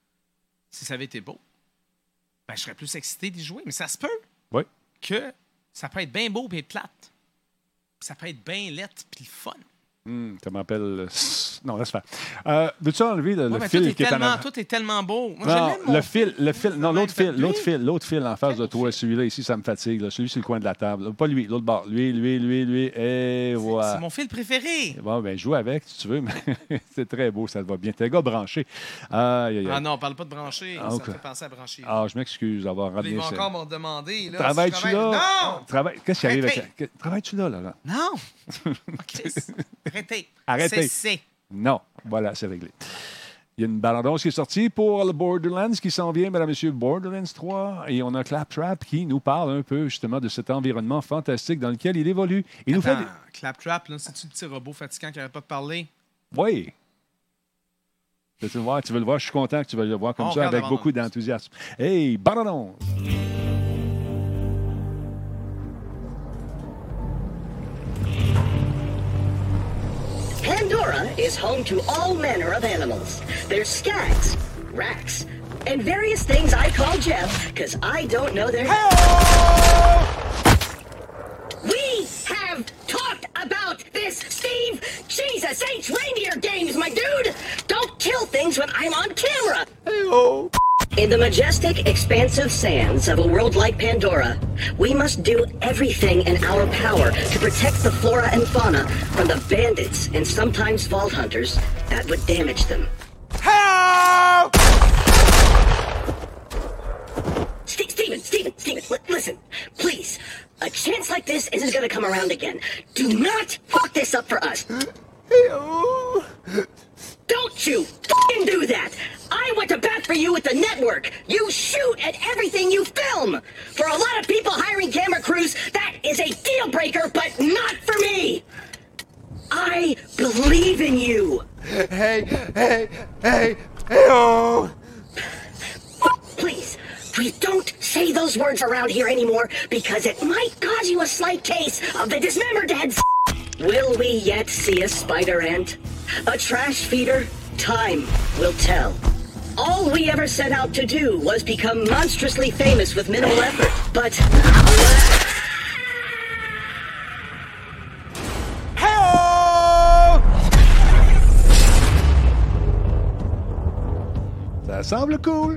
Si ça avait été beau, ben, je serais plus excité d'y jouer. Mais ça se peut Oui. que ça peut être bien beau et plate. Puis ça peut être bien lettre puis le fun. hum, ça m'appelle... euh, Non, laisse faire. Euh, Veux-tu enlever le, Ouais, le mais fil tout, est qui est en tellement, avant? tout est tellement beau. Moi, Non, j'aime mon le fil, le fil, non, Même l'autre fait fil, l'autre lui. fil, l'autre fil en face de Quel toi, fil? celui-là ici, ça me fatigue. Là. Celui sur le coin de la table. Pas lui, l'autre bord. Lui, lui, lui, lui, et C'est voilà. mon fil préféré. Bon, ben, joue avec si tu veux, mais c'est très beau, ça te va bien. T'es un gars branché. Aïe, aïe, Ah aïe. non, on parle pas de brancher. Ah, Ça ok. me fait penser à brancher. Ah, je m'excuse d'avoir Ils ramené vont ça. encore m'en demander. Là, Travailles-tu si je travaille- là? Non! Travaille... Qu'est-ce qui arrive Arrêtez. avec... que- Travailles-tu là, là? là? Non! OK. Arrêtez. Arrêtez. C'est. Non. Voilà, c'est réglé. Il y a une bande-annonce qui est sortie pour le Borderlands qui s'en vient, mesdames et messieurs, Borderlands trois. Et on a Claptrap qui nous parle un peu, justement, de cet environnement fantastique dans lequel il évolue. Il nous fait... Attends, Claptrap, là, c'est-tu le petit robot fatigant qui n'arrête pas de parler? Oui. Tu veux le voir, tu veux le voir, je suis content que tu vas le voir comme On ça, regarde avec la beaucoup bande-annonce. d'enthousiasme. Hey, bande-annonce! Pandora is home to all manner of animals. There's skags, rats, and various things I call Jeff, because I don't know their... We have talked about this, Steve! Jesus H. Reindeer games, my dude! Don't kill things when I'm on camera! In the majestic, expansive sands of a world like Pandora, we must do everything in our power to protect the flora and fauna from the bandits and sometimes vault hunters that would damage them. Ste- Steven, Steven, Steven, li- listen, please. A chance like this isn't gonna come around again. Do not fuck this up for us. Don't you fucking do that! I went to bat for you at the network! You shoot at everything you film! For a lot of people hiring camera crews, that is a deal breaker, but not for me! I believe in you! Hey, hey, hey, hey, oh! Please, please don't say those words around here anymore, because it might cause you a slight case of the dismembered heads. Will we yet see a spider ant? A trash feeder? Time will tell. All we ever set out to do was become monstrously famous with minimal effort, but... Ça semble cool.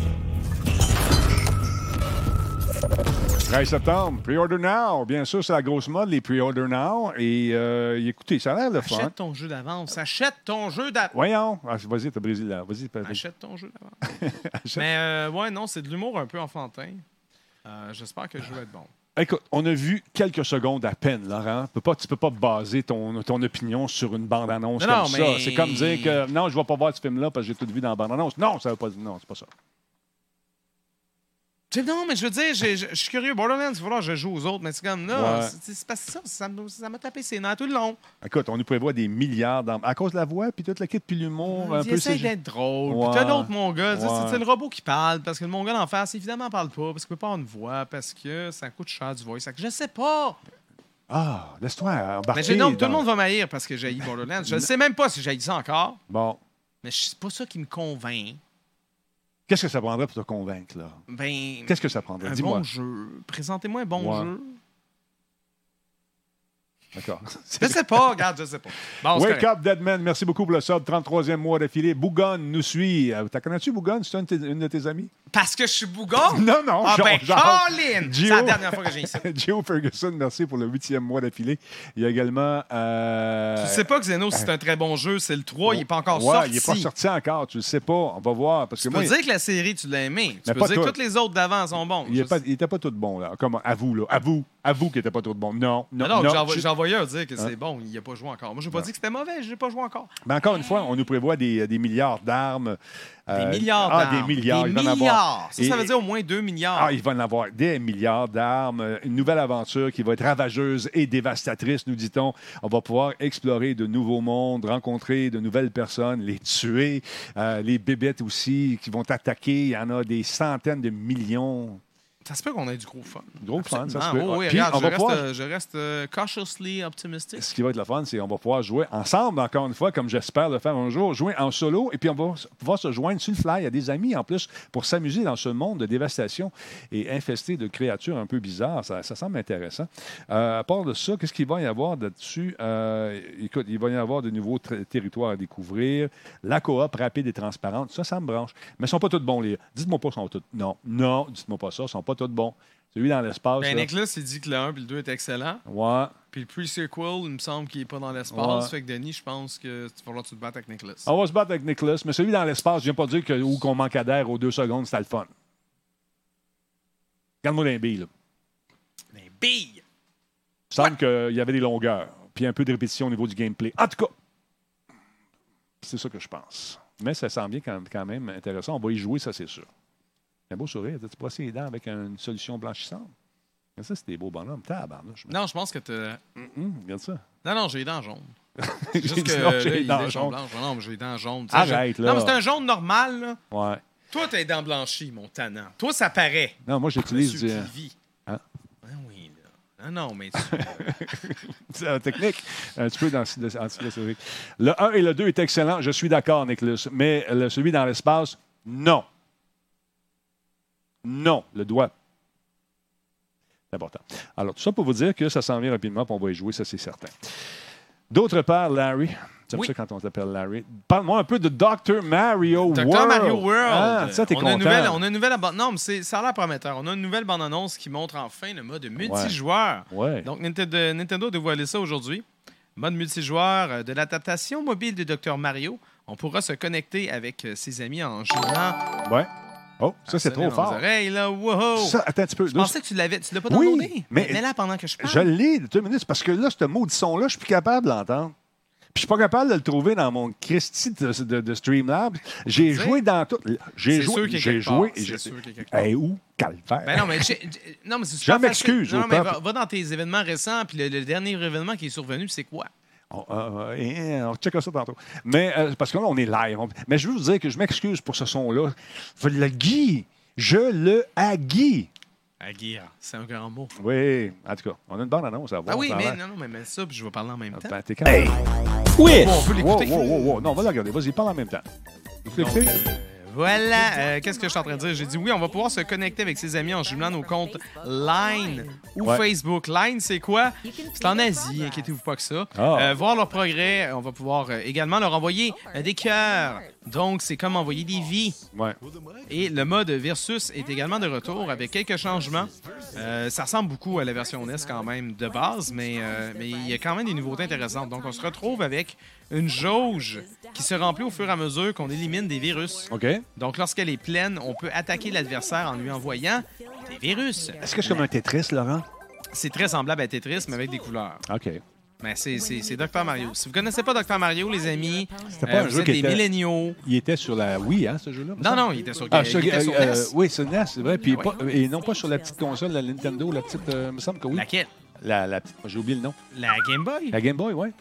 treize septembre, pre-order now. Bien sûr, c'est la grosse mode, les pre-order now. Et euh, écoutez, ça a l'air le fun. Achète ton jeu d'avance. Achète ton jeu d'avance. Voyons. Ah, vas-y, t'as brisé là. Vas-y, vas-y. Achète ton jeu d'avance. Achète. Mais euh, ouais, non, c'est de l'humour un peu enfantin. Euh, J'espère que le jeu va être bon. Écoute, on a vu quelques secondes à peine, Laurent. Tu peux pas, tu peux pas baser ton, ton opinion sur une bande-annonce Non, comme non, ça. mais- C'est comme dire que non, je vais pas voir ce film-là parce que j'ai tout vu dans la bande-annonce. Non, ça veut pas dire non, c'est pas ça. Tu sais, non, mais je veux dire, j'ai- je je suis curieux. Borderlands, il va falloir que je joue aux autres, mais c'est comme là, Ouais. c'est c'est parce que ça, ça me- ça m'a tapé ses nerfs tout le long. Écoute, on nous prévoit des milliards dans... à cause de la voix, puis toute la kit, puis l'humour, un Il peu. essaie c'est- d'être drôle. Ouais. Puis t'as l'autre mon gars, tu sais, c'est- Ouais. c'est le robot qui parle, parce que le mon gars d'en face, évidemment, parle pas, parce qu'il peut pas avoir une voix, parce que ça coûte cher du voice. Fait que je sais pas. Ah, laisse-toi embarquer. Mais j'ai- non, tout dans- le monde va m'haïr parce que j'ai haï Borderlands. Je ne sais même pas si j'ai haï ça encore, Bon. mais c'est pas ça qui me convainc. Qu'est-ce que ça prendrait pour te convaincre, là? Ben, Qu'est-ce que ça prendrait? un Dis-moi. bon jeu. Présentez-moi un bon Ouais. jeu. D'accord. Je sais pas, regarde, je sais pas. Bon, c'est Wake correct. up, Deadman. Merci beaucoup pour le sub. trente-troisième mois d'affilée. Bougon nous suit. Euh, T'as connais-tu Bougon? C'est une, de tes- une de tes amies? Parce que je suis bougon? Non, non. Ah genre- ben, genre- Colin! Gio- C'est la dernière fois que j'ai ici. Gio Ferguson, merci pour le huitième mois d'affilée. Il y a également... Euh... Tu sais pas que Xeno, c'est un très bon jeu. C'est le trois, il n'est pas encore ouais, sorti. il n'est pas sorti encore. Tu le sais pas. On va voir. Parce que Tu moi, peux dire que la série, tu l'as aimé. Tu Mais peux pas dire que tout. tous les autres d'avant sont bons. il n'était pas, tout bon. Là. Comme, avoue, là. Avoue. Avoue qu'il n'était pas tout bon. Non, non, Non, non, non. j'ai envo- je- j'ai envoyé un dire que c'est Hein? bon, il n'a pas joué encore. Moi, j'ai pas dit que c'était mauvais, je n'ai pas joué encore. Mais encore une fois, on nous prévoit des, des milliards d'armes. Des Euh, milliards ah, d'armes. des milliards. Des il va en avoir. milliards. Ça, ça Et- veut dire au moins deux milliards. Ah, il va en avoir des milliards d'armes. Euh, Une nouvelle aventure qui va être ravageuse et dévastatrice, nous dit-on. On va pouvoir explorer de nouveaux mondes, rencontrer de nouvelles personnes, les tuer. Euh, les bébêtes aussi qui vont attaquer. Il y en a des centaines de millions. Ça se peut qu'on ait du gros fun. Gros fun, ça se Absolument. peut. Oh, oui, Puis, regarde, on je va reste, pouvoir- euh, je reste euh, cautiously optimistic. Ce qui va être le fun, c'est qu'on va pouvoir jouer ensemble, encore une fois, comme j'espère le faire un jour, jouer en solo, et puis on va pouvoir se joindre sur le fly à des amis en plus pour s'amuser dans ce monde de dévastation et infesté de créatures un peu bizarres. Ça, ça semble intéressant. Euh, à part de ça, qu'est-ce qu'il va y avoir là-dessus? Euh, écoute, il va y avoir de nouveaux ter- territoires à découvrir. La coop rapide et transparente, ça, ça me branche. Mais ils sont pas tous bons, les... Dites-moi pas qu'ils sont tous... Non, non, dites-moi pas ça, ils sont pas tous bons. Celui dans l'espace, Ben, là. Nicholas, il dit que le un et le deux est excellent. Ouais. Puis le pre-sequel, il me semble qu'il n'est pas dans l'espace. Ouais. Fait que Denis, je pense que tu vas falloir que tu te battes avec Nicholas. On va se battre avec Nicholas, mais celui dans l'espace, je viens pas dire que où qu'on manque d'air aux deux secondes, c'était le fun. Regarde-moi d'un billes, là. Mais bille! Il semble qu'il y avait des longueurs, puis un peu de répétition au niveau du gameplay. En tout cas, c'est ça que je pense. Mais ça semble bien quand, quand même intéressant. On va y jouer, ça, c'est sûr. Un beau sourire. Tu brosses les dents avec une solution blanchissante. Mais ça, c'est des beaux bonhommes. Tabarnouche. Non, je pense que tu. Hum, regarde ça. Non, non, j'ai les dents jaunes. J'ai Juste dit que non, là, j'ai les il dents est jaunes. blanches. Non, mais j'ai les dents jaunes. Tu sais, Arrête, je- là. Non, mais c'est un jaune normal, là. Ouais. Toi, t'as les dents blanchies, mon tannant. Toi, ça paraît. Non, moi, j'utilise Monsieur du... qui vit. Hein? Ah oui, là. Non, non, mais tu... C'est la technique, un petit peu dans anti-glaciérique. Le un et le deux est excellent, je suis d'accord, Nicholas. Mais le- celui dans l'espace, non. Non, le doigt. C'est important. Alors, tout ça pour vous dire que ça s'en vient rapidement, puis on va y jouer, ça c'est certain. D'autre part, Larry, j'aime Oui. ça quand on t'appelle Larry. Parle-moi un peu de docteur Mario World. docteur Mario World. Ah, ça, t'es on content. A une nouvelle, on a une nouvelle aba- Non, mais c'est- ça a l'air prometteur. On a une nouvelle bande-annonce qui montre enfin le mode multijoueur. Ouais. Donc, Nintendo, Nintendo a dévoilé ça aujourd'hui. Mode multijoueur euh, de l'adaptation mobile de docteur Mario. On pourra se connecter avec euh, ses amis en jouant. Ouais. Oh, ça, c'est sonner trop dans fort. les oreilles, là. Wow! Ça, attends un petit peu. Je pensais que tu l'avais. Tu l'as pas Oui, downloadé? mais- Mais là pendant que je parle. Je l'ai, deux minutes, parce que là, ce maudit son-là, je suis plus capable de l'entendre. Puis je suis pas capable de le trouver dans mon Christy de, de, de Streamlabs. J'ai Tu sais, joué dans tout. J'ai C'est sûr joué. qu'il y a J'ai quelque part. joué. C'est j'ai- sûr qu'il y a quelque part. Hey, où? Calvaire. Ben non, mais, j'ai- j'ai- non, mais c'est Je super m'excuse facile. Non, au mais peuple. va, va dans tes événements récents, puis le, le dernier événement qui est survenu, c'est quoi? On, euh, euh, on checkera ça tantôt. Mais euh, parce que là, on est live. On- mais je veux vous dire que je m'excuse pour ce son-là. Je le guille. Je le haguis. Aguirre, c'est un grand mot. Oui, en tout cas, on a une bonne annonce à voir. Ah oui, ça a mais l'air. non, non, mais mets ça, puis je vais parler en même temps. Ben, t'es quand même. Oui! Bon, on peut Wow, l'écouter. wow, wow, wow. Non, on va le regarder. Vas-y, parle en même temps. Vous Donc, l'écoutez? euh, voilà, euh, qu'est-ce que je suis en train de dire? J'ai dit oui, on va pouvoir se connecter avec ses amis en jumelant nos comptes Line ou Ouais. Facebook. Line, c'est quoi? C'est en Asie, inquiétez-vous pas que ça. Ah. Euh, voir leur progrès, on va pouvoir euh, également leur envoyer euh, des cœurs. Donc, c'est comme envoyer des vies. Ouais. Et le mode Versus est également de retour avec quelques changements. Euh, ça ressemble beaucoup à la version N E S quand même de base, mais, euh, mais il y a quand même des nouveautés intéressantes. Donc, on se retrouve avec une jauge qui se remplit au fur et à mesure qu'on élimine des virus. OK. Donc, lorsqu'elle est pleine, on peut attaquer l'adversaire en lui envoyant des virus. Est-ce que c'est comme un Tetris, Laurent? C'est très semblable à Tetris, mais avec des couleurs. OK. Mais c'est, c'est, c'est docteur Mario. Si vous connaissez pas docteur Mario, les amis, C'était pas euh, un vous jeu êtes qui des était- milléniaux. Il était sur la Wii, hein, ce jeu-là? me Non, semble? non, il était sur, Ah, il sur, était sur euh, N E S. euh, oui, sur N E S, c'est vrai. Puis Oui. pas- et non pas sur la petite console, la Nintendo, la petite. Euh, il me semble que oui. Laquelle? La, la petite. J'ai oublié le nom. La Game Boy? La Game Boy, oui.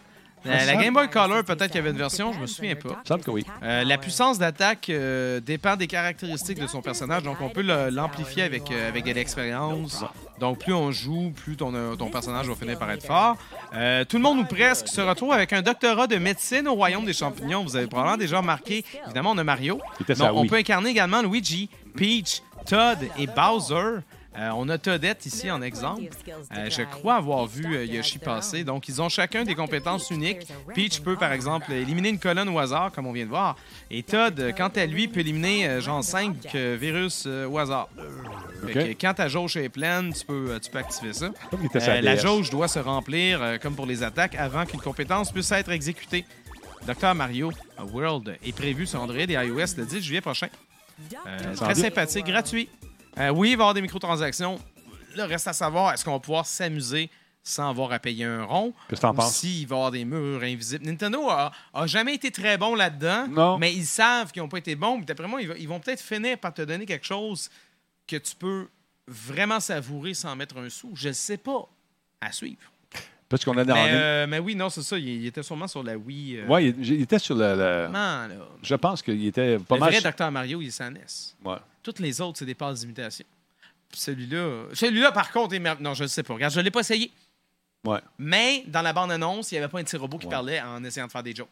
Euh, la Game Boy Color, peut-être qu'il y avait une version, je me souviens pas. Il me semble que oui. Euh, la puissance d'attaque euh, dépend des caractéristiques de son personnage, donc on peut le- l'amplifier avec, euh, avec de l'expérience. Donc plus on joue, plus ton, euh, ton personnage va finir par être fort. Euh, tout le monde ou presque se retrouve avec un doctorat de médecine au royaume des champignons. Vous avez probablement déjà remarqué, évidemment on a Mario, Il était mais ça, on oui. peut incarner également Luigi, Peach, Todd et Bowser. Euh, on a Toadette ici en exemple. Euh, je crois avoir vu euh, Yoshi passer. Donc, ils ont chacun des compétences uniques. Peach peut, par exemple, éliminer une colonne au hasard, comme on vient de voir. Et Todd, euh, quant à lui, peut éliminer euh, genre cinq euh, virus euh, au hasard. Fait que, OK. quand ta jauge est pleine, tu peux, euh, tu peux activer ça. Comme il était sa Euh, la D S. jauge doit se remplir, euh, comme pour les attaques, avant qu'une compétence puisse être exécutée. docteur Mario World est prévu sur Android et iOS le dix juillet prochain. Euh, Ça en très dit. sympathique, gratuit. Euh, oui, il va y avoir des microtransactions. Là, reste à savoir, est-ce qu'on va pouvoir s'amuser sans avoir à payer un rond? Qu'est-ce que t'en Ou penses? s'il va y avoir des murs invisibles. Nintendo a, a jamais été très bon là-dedans, Non. mais ils savent qu'ils n'ont pas été bons. Puis d'après moi, ils, va- ils vont peut-être finir par te donner quelque chose que tu peux vraiment savourer sans mettre un sou. Je ne sais pas. À suivre. Parce qu'on a dans Mais, euh, mais oui, non, c'est ça. Il, il était sûrement sur la Wii. euh, Ouais, il, il était sur le. le- vraiment, là. Je pense qu'il était pas Le mal. vrai docteur Mario, il est sans N E S. Ouais. Toutes les autres, c'est des passes d'imitation. Puis celui-là, celui-là, par contre, est mer- non, je ne sais pas. Regarde, je ne l'ai pas essayé. Ouais. Mais dans la bande-annonce, il n'y avait pas un petit robot qui Ouais. parlait en essayant de faire des jokes.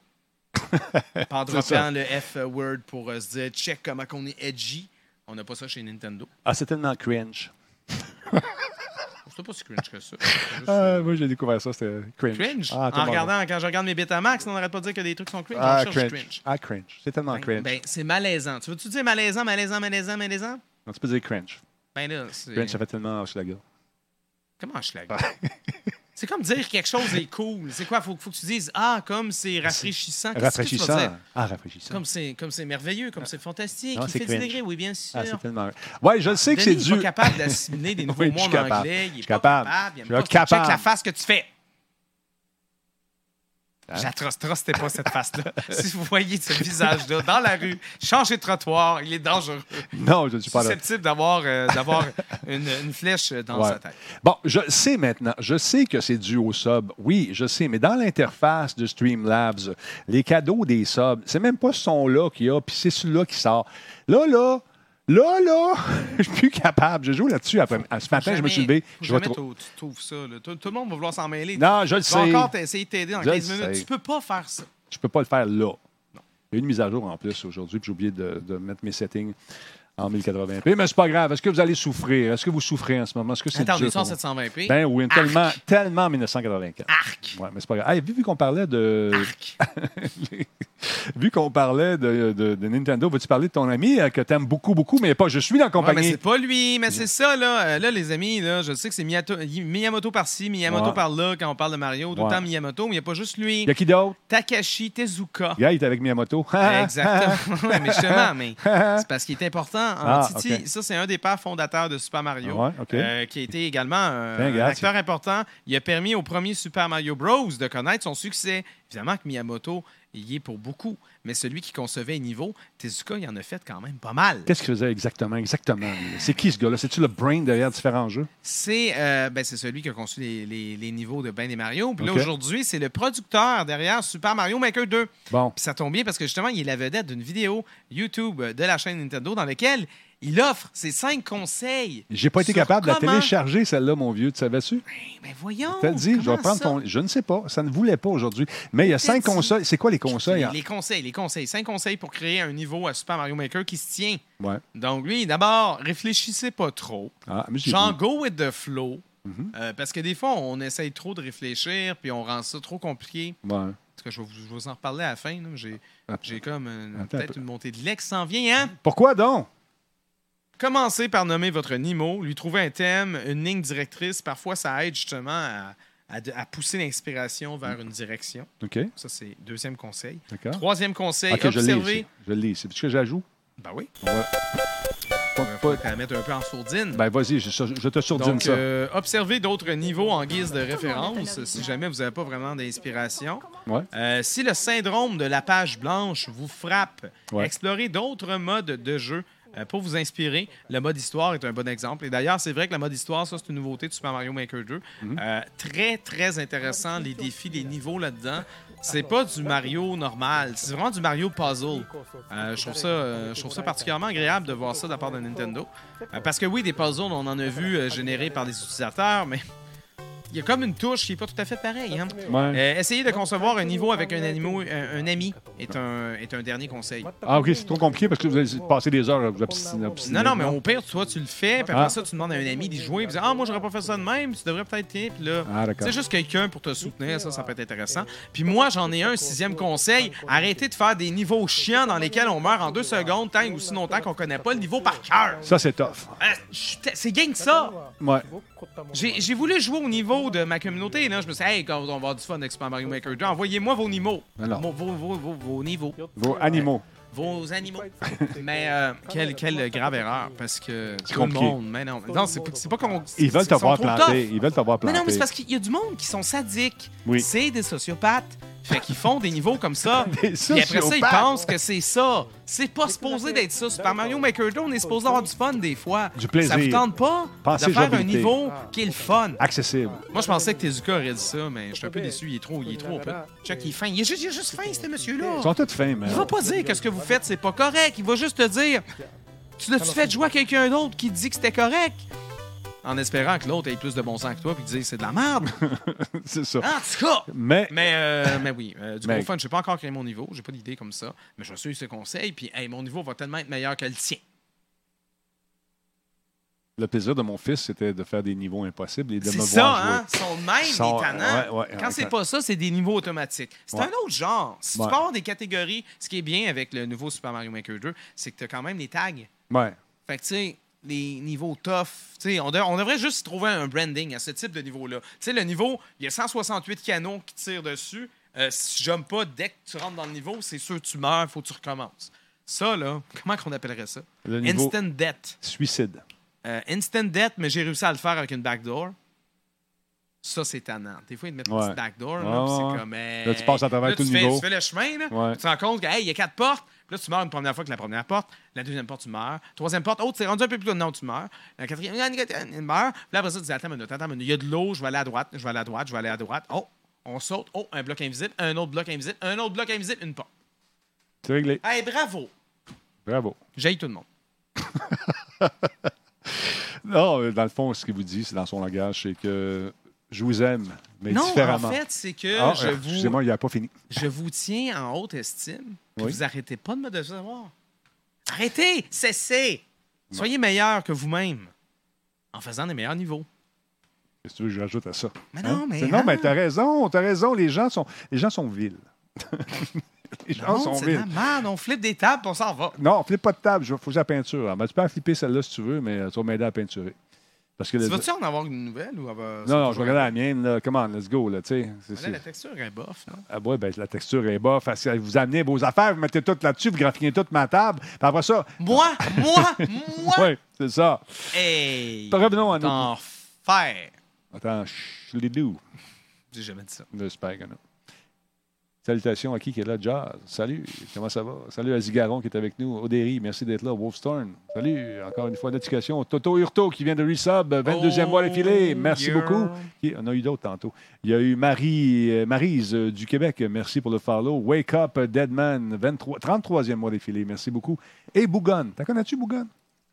Par C'est ça. droppant le F-word pour euh, se dire check comment on est edgy. On n'a pas ça chez Nintendo. Ah, c'est tellement cringe. C'était pas si cringe que ça. C'était juste, Ah, euh, moi, j'ai découvert ça, c'était cringe. Cringe? Ah, en tellement regardant, quand je regarde mes Betamax, on n'arrête pas de dire que des trucs sont cringe. Ah, On cherche cringe. cringe. Ah, cringe. C'est tellement Ben, cringe. ben, c'est malaisant. Tu veux-tu dire malaisant, malaisant, malaisant, malaisant? Non, tu peux dire cringe. Ben là, c'est... Cringe, ça fait tellement hoche la gueule. Comment je la C'est comme dire quelque chose est cool. C'est quoi? Faut, faut que tu dises ah, comme c'est rafraîchissant. Qu'est-ce que tu vas dire? Rafraîchissant. Ah, rafraîchissant. Comme c'est, comme c'est merveilleux, comme c'est fantastique. Non, il c'est fait cringe. dix degrés, oui, bien sûr. Ah, c'est tellement. Ouais, je le sais que Denis, c'est il n'est dû. pas capable d'assimiler des nouveaux Oui, mots je suis en capable. anglais. Il Je est suis pas capable. capable. Il aime Je pas suis que tu checkes capable. la face que tu fais. Hein? J'atroce, trustez pas cette face-là. Si vous voyez ce visage-là dans la rue, changez de trottoir, il est dangereux. Non, je ne suis pas là. Susceptible d'avoir, euh, d'avoir une, une flèche dans Ouais. sa tête. Bon, je sais maintenant. Je sais que c'est dû au sub. Oui, je sais. Mais dans l'interface de Streamlabs, les cadeaux des subs, c'est même pas ce son-là qu'il y a, puis c'est celui-là qui sort. Là, là, là, là, je suis plus capable. Je joue là-dessus après. Ce matin, je me suis levé. Faut Je vais jamais trop- t'au- tu trouves ça. là. Tout, tout le monde va vouloir s'en mêler. Non, je le Tu vas sais. encore essayer de t'aider dans Je quinze le minutes. sais. Tu peux pas faire ça. Je peux pas le faire là. Il y a eu une mise à jour en plus aujourd'hui, puis j'ai oublié de, de mettre mes settings en mille quatre-vingts p. Mais c'est pas grave. Est-ce que vous allez souffrir? Est-ce que vous souffrez en ce moment? Est-ce que c'est Attends, on dur est sur pour vous? sept cent vingt p. Ben oui, tellement, tellement mille neuf cent quatre-vingt-quatre. Arc! Ouais, mais c'est pas grave. Hey, vu, vu qu'on parlait de. Arc! Vu qu'on parlait de, de- de Nintendo, veux-tu parler de ton ami euh, que t'aimes beaucoup, beaucoup, mais pas je suis dans la Ouais, mais compagnie. c'est pas lui, mais c'est ça, là. Euh, là, les amis, là, je sais que c'est Miyato- Miyamoto par-ci, Miyamoto Ouais. par-là, quand on parle de Mario. Tout le Ouais. temps Miyamoto, mais il n'y a pas juste lui. Il y a qui d'autre? Takashi Tezuka. Gars, il est avec Miyamoto. Exactement. Ouais, mais justement, mais c'est parce qu'il est important. En Ah, Titi, ok. ça, c'est un des pères fondateurs de Super Mario, Ouais, ok. euh, qui a été également euh, Tiens, un regarde, acteur important. Il a permis au premier Super Mario Bros. De connaître son succès. Évidemment que Miyamoto, il y est pour beaucoup, mais celui qui concevait les niveaux, Tezuka, il en a fait quand même pas mal. Qu'est-ce qu'il faisait exactement? Exactement. C'est qui ce gars-là? C'est-tu le brain derrière différents jeux? C'est euh, ben, c'est celui qui a conçu les, les- les niveaux de ben des Mario. Puis Ok. là, aujourd'hui, c'est le producteur derrière Super Mario Maker deux. Bon. Puis ça tombe bien parce que justement, il est la vedette d'une vidéo YouTube de la chaîne Nintendo dans laquelle il offre ses cinq conseils. J'ai pas été sur capable de la comment- télécharger, celle-là, mon vieux. Tu savais-tu? Ben voyons. T'as dit, je vais comment prendre ça? ton. Je ne sais pas. Ça ne voulait pas aujourd'hui. Mais il y a cinq dit. conseils. C'est quoi les conseils? Les, hein? les conseils, les conseils. Cinq conseils pour créer un niveau à Super Mario Maker qui se tient. Ouais. Donc lui, d'abord, réfléchissez pas trop. Ah, mais j'ai Genre, vu. go with the flow. Mhm. Euh, parce que des fois, on essaye trop de réfléchir puis on rend ça trop compliqué. Ouais. Parce que je vais vous, je vais vous en reparler à la fin. là. J'ai, Attends. j'ai comme euh, Attends un peut-être peu. une montée de lait qui s'en vient. Hein? Pourquoi donc? Commencez par nommer votre Nimo, lui trouver un thème, une ligne directrice. Parfois, ça aide justement à, à de- à pousser l'inspiration vers une direction. OK. Ça, c'est deuxième conseil. D'accord. Troisième conseil, OK, je l'ai observer. ici. Je l'ai ici. C'est ce que j'ajoute? Ben oui. On va- Il Pas- faut pas- la mettre un peu en sourdine. Ben, vas-y, je, je te sourdine Donc, ça. euh, observez d'autres niveaux en guise de référence si jamais vous n'avez pas vraiment d'inspiration. Ouais. Euh, si le syndrome de la page blanche vous frappe, Ouais. explorez d'autres modes de jeu euh, pour vous inspirer. Le mode histoire est un bon exemple. Et d'ailleurs, c'est vrai que le mode histoire, ça, c'est une nouveauté de Super Mario Maker deux. Mhm. Euh, très, très intéressant, les défis, les niveaux là-dedans. c'est pas du Mario normal. C'est vraiment du Mario puzzle. Euh, je trouve ça, euh, je trouve ça particulièrement agréable de voir ça de la part de Nintendo. Euh, parce que oui, des puzzles, on en a vu euh, générés par des utilisateurs, mais il y a comme une touche qui n'est pas tout à fait pareille. Hein? Ouais. Euh, essayez de concevoir un niveau avec un, animo, un, un ami est un, est un dernier conseil. Ah, OK, c'est trop compliqué parce que vous allez passer des heures à vous obstiner. Non, non, mais au pire, toi, tu le fais, puis après Ah. ça, tu demandes à un ami d'y jouer, puis tu dis, ah, moi, j'aurais pas fait ça de même, tu devrais peut-être, tiens, puis là, Ah, d'accord. c'est juste quelqu'un pour te soutenir, ça, ça peut être intéressant. Puis moi, j'en ai un sixième conseil, arrêtez de faire des niveaux chiants dans lesquels on meurt en deux secondes, tant ou si longtemps qu'on connaît pas le niveau par cœur. Ça, c'est tough. Euh, je- c'est gang que ça. Ouais. J'ai j'ai voulu jouer au niveau de ma communauté, là. Je me suis dit, hey, quand on va avoir du fun avec Super Mario Maker deux, envoyez-moi vos niveaux. Alors. Vos, vos, vos, vos, vos niveaux. Vos animaux. Vos animaux. Mais euh, quelle, quelle grave erreur, parce que C'est tout le compliqué. monde... Mais non, non c'est pas, c'est pas qu'on... Ils veulent te sont voir trop planter. tough. Ils veulent te voir Mais planter. non, mais c'est parce qu'il y a du monde qui sont sadiques. Oui. C'est des sociopathes. Fait qu'ils font des niveaux comme ça. Des Puis après ça, ils sociopathes. pensent que c'est ça. C'est pas supposé d'être ça. Super Mario Maker deux, on est supposé avoir du fun des fois. Du plaisir. Ça vous tente pas Pensez de faire un jouabilité. niveau qui est le fun. Accessible. Moi, je pensais que Tezuka aurait dit ça, mais je suis un peu déçu. Il est trop, il est trop open. Check, il est fin. Il est juste, il est juste fin, ce monsieur-là. Ils sont tous fins, mais. Il va pas dire que ce que vous faites, c'est pas correct. Il va juste te dire, tu l'as-tu fait jouer à quelqu'un d'autre qui te dit que c'était correct? En espérant que l'autre ait plus de bon sens que toi puis qu'il dise c'est de la merde. C'est ça. En tout cas! Mais. Mais, euh, mais oui, euh, du Mais- gros fun. Je sais pas encore quel est mon niveau. J'ai pas d'idée comme ça. Mais je vais suivre ce conseil. Puis, hey, mon niveau va tellement être meilleur que le tien. Le plaisir de mon fils, c'était de faire des niveaux impossibles et de C'est me ça, voir jouer. hein? Ils sont de même, Sont- les tannants. ouais, ouais, Quand ouais, c'est quand- pas ça, c'est des niveaux automatiques. C'est Ouais. un autre genre. Si Ouais. tu peux avoir des catégories, ce qui est bien avec le nouveau Super Mario Maker deux, c'est que tu as quand même des tags. Ouais. Fait que, tu sais, les niveaux tough, tu sais, on, de- on devrait juste trouver un branding à ce type de niveau-là. Tu sais, le niveau, il y a cent soixante-huit canons qui tirent dessus. Euh, si tu jumpes pas, dès que tu rentres dans le niveau, c'est sûr que tu meurs, faut que tu recommences. Ça, là, comment qu'on appellerait ça? Le niveau- Instant death. Suicide. Euh, instant death, mais j'ai réussi à le faire avec une backdoor. Ça, c'est tannant. Des fois, ils te mettent une Ouais. petite backdoor, là, Ouais, puis ouais. c'est comme... euh, Là, tu passes à travers là, tout tu le fais, niveau. Tu fais le chemin, là, Ouais. puis tu te rends compte qu'il y a quatre portes, puis là, tu meurs une première fois que la première porte, la deuxième porte, tu meurs, troisième porte, oh, tu es rendu un peu plus loin, non, tu meurs, la quatrième, tu meurs, puis là, après ça, tu dis, attends une minute, attends une minute, il y a de l'eau, je vais aller à droite, je vais aller à droite, je vais aller à droite, oh, on saute, oh, un bloc invisible, un autre bloc invisible, un autre bloc invisible, une porte. C'est réglé. Hey, bravo! Bravo. J'haïs tout le monde. Non, euh, dans le fond, ce qu'il vous dit, c'est dans son langage, c'est que je vous aime, mais non, différemment. en fait, c'est que Ah, je euh, vous... Excusez-moi, il n'a pas fini. Je vous tiens en haute estime. Puis Oui. vous arrêtez pas de me décevoir. Arrêtez! Cessez! Soyez meilleur que vous-même en faisant des meilleurs niveaux. Qu'est-ce que tu veux que je rajoute à ça? Mais non, mais C'est- Non, hein? mais t'as raison, t'as raison. Les gens sont, les gens sont vils. les gens Non, sont c'est de la vils. merde. On flippe des tables, puis on s'en va. Non, flippe pas de table, il faut que j'ai la peinture. Ben, tu peux en flipper celle-là si tu veux, mais euh, tu vas m'aider à peinturer. Parce que Tu le- vas-tu en avoir une nouvelle? Ou elle va- Non, non, je vais regarder la mienne. Là. Come on, let's go. Là, tu sais. C'est- Là, c'est- la texture est bof. Non? Ah ouais, ben, la texture est bas. Parce que vous amenez vos affaires, vous mettez tout là-dessus, vous graffinez toute ma table. Puis après ça, Moi, moi, moi! oui, c'est ça. Hey! Revenons à nous. Enfer! Attends, je les do. J'ai jamais dit ça. J'espère que non. Salutations à qui qui est là, Jazz. Salut, comment ça va? Salut à Zigaron qui est avec nous. Odéry, merci d'être là. Wolfstorm, salut. Encore une fois, notification. Toto Hurto qui vient de resub, vingt-deuxième mois d'affilée. Merci yeah. beaucoup. Qui- On a eu d'autres tantôt. Il y a eu Marie, euh, Maryse euh, du Québec. Merci pour le follow. Wake Up, euh, Deadman, vingt-trois, trente-troisième mois d'affilée. Merci beaucoup. Et Bougon. T'en connais-tu, Bougon?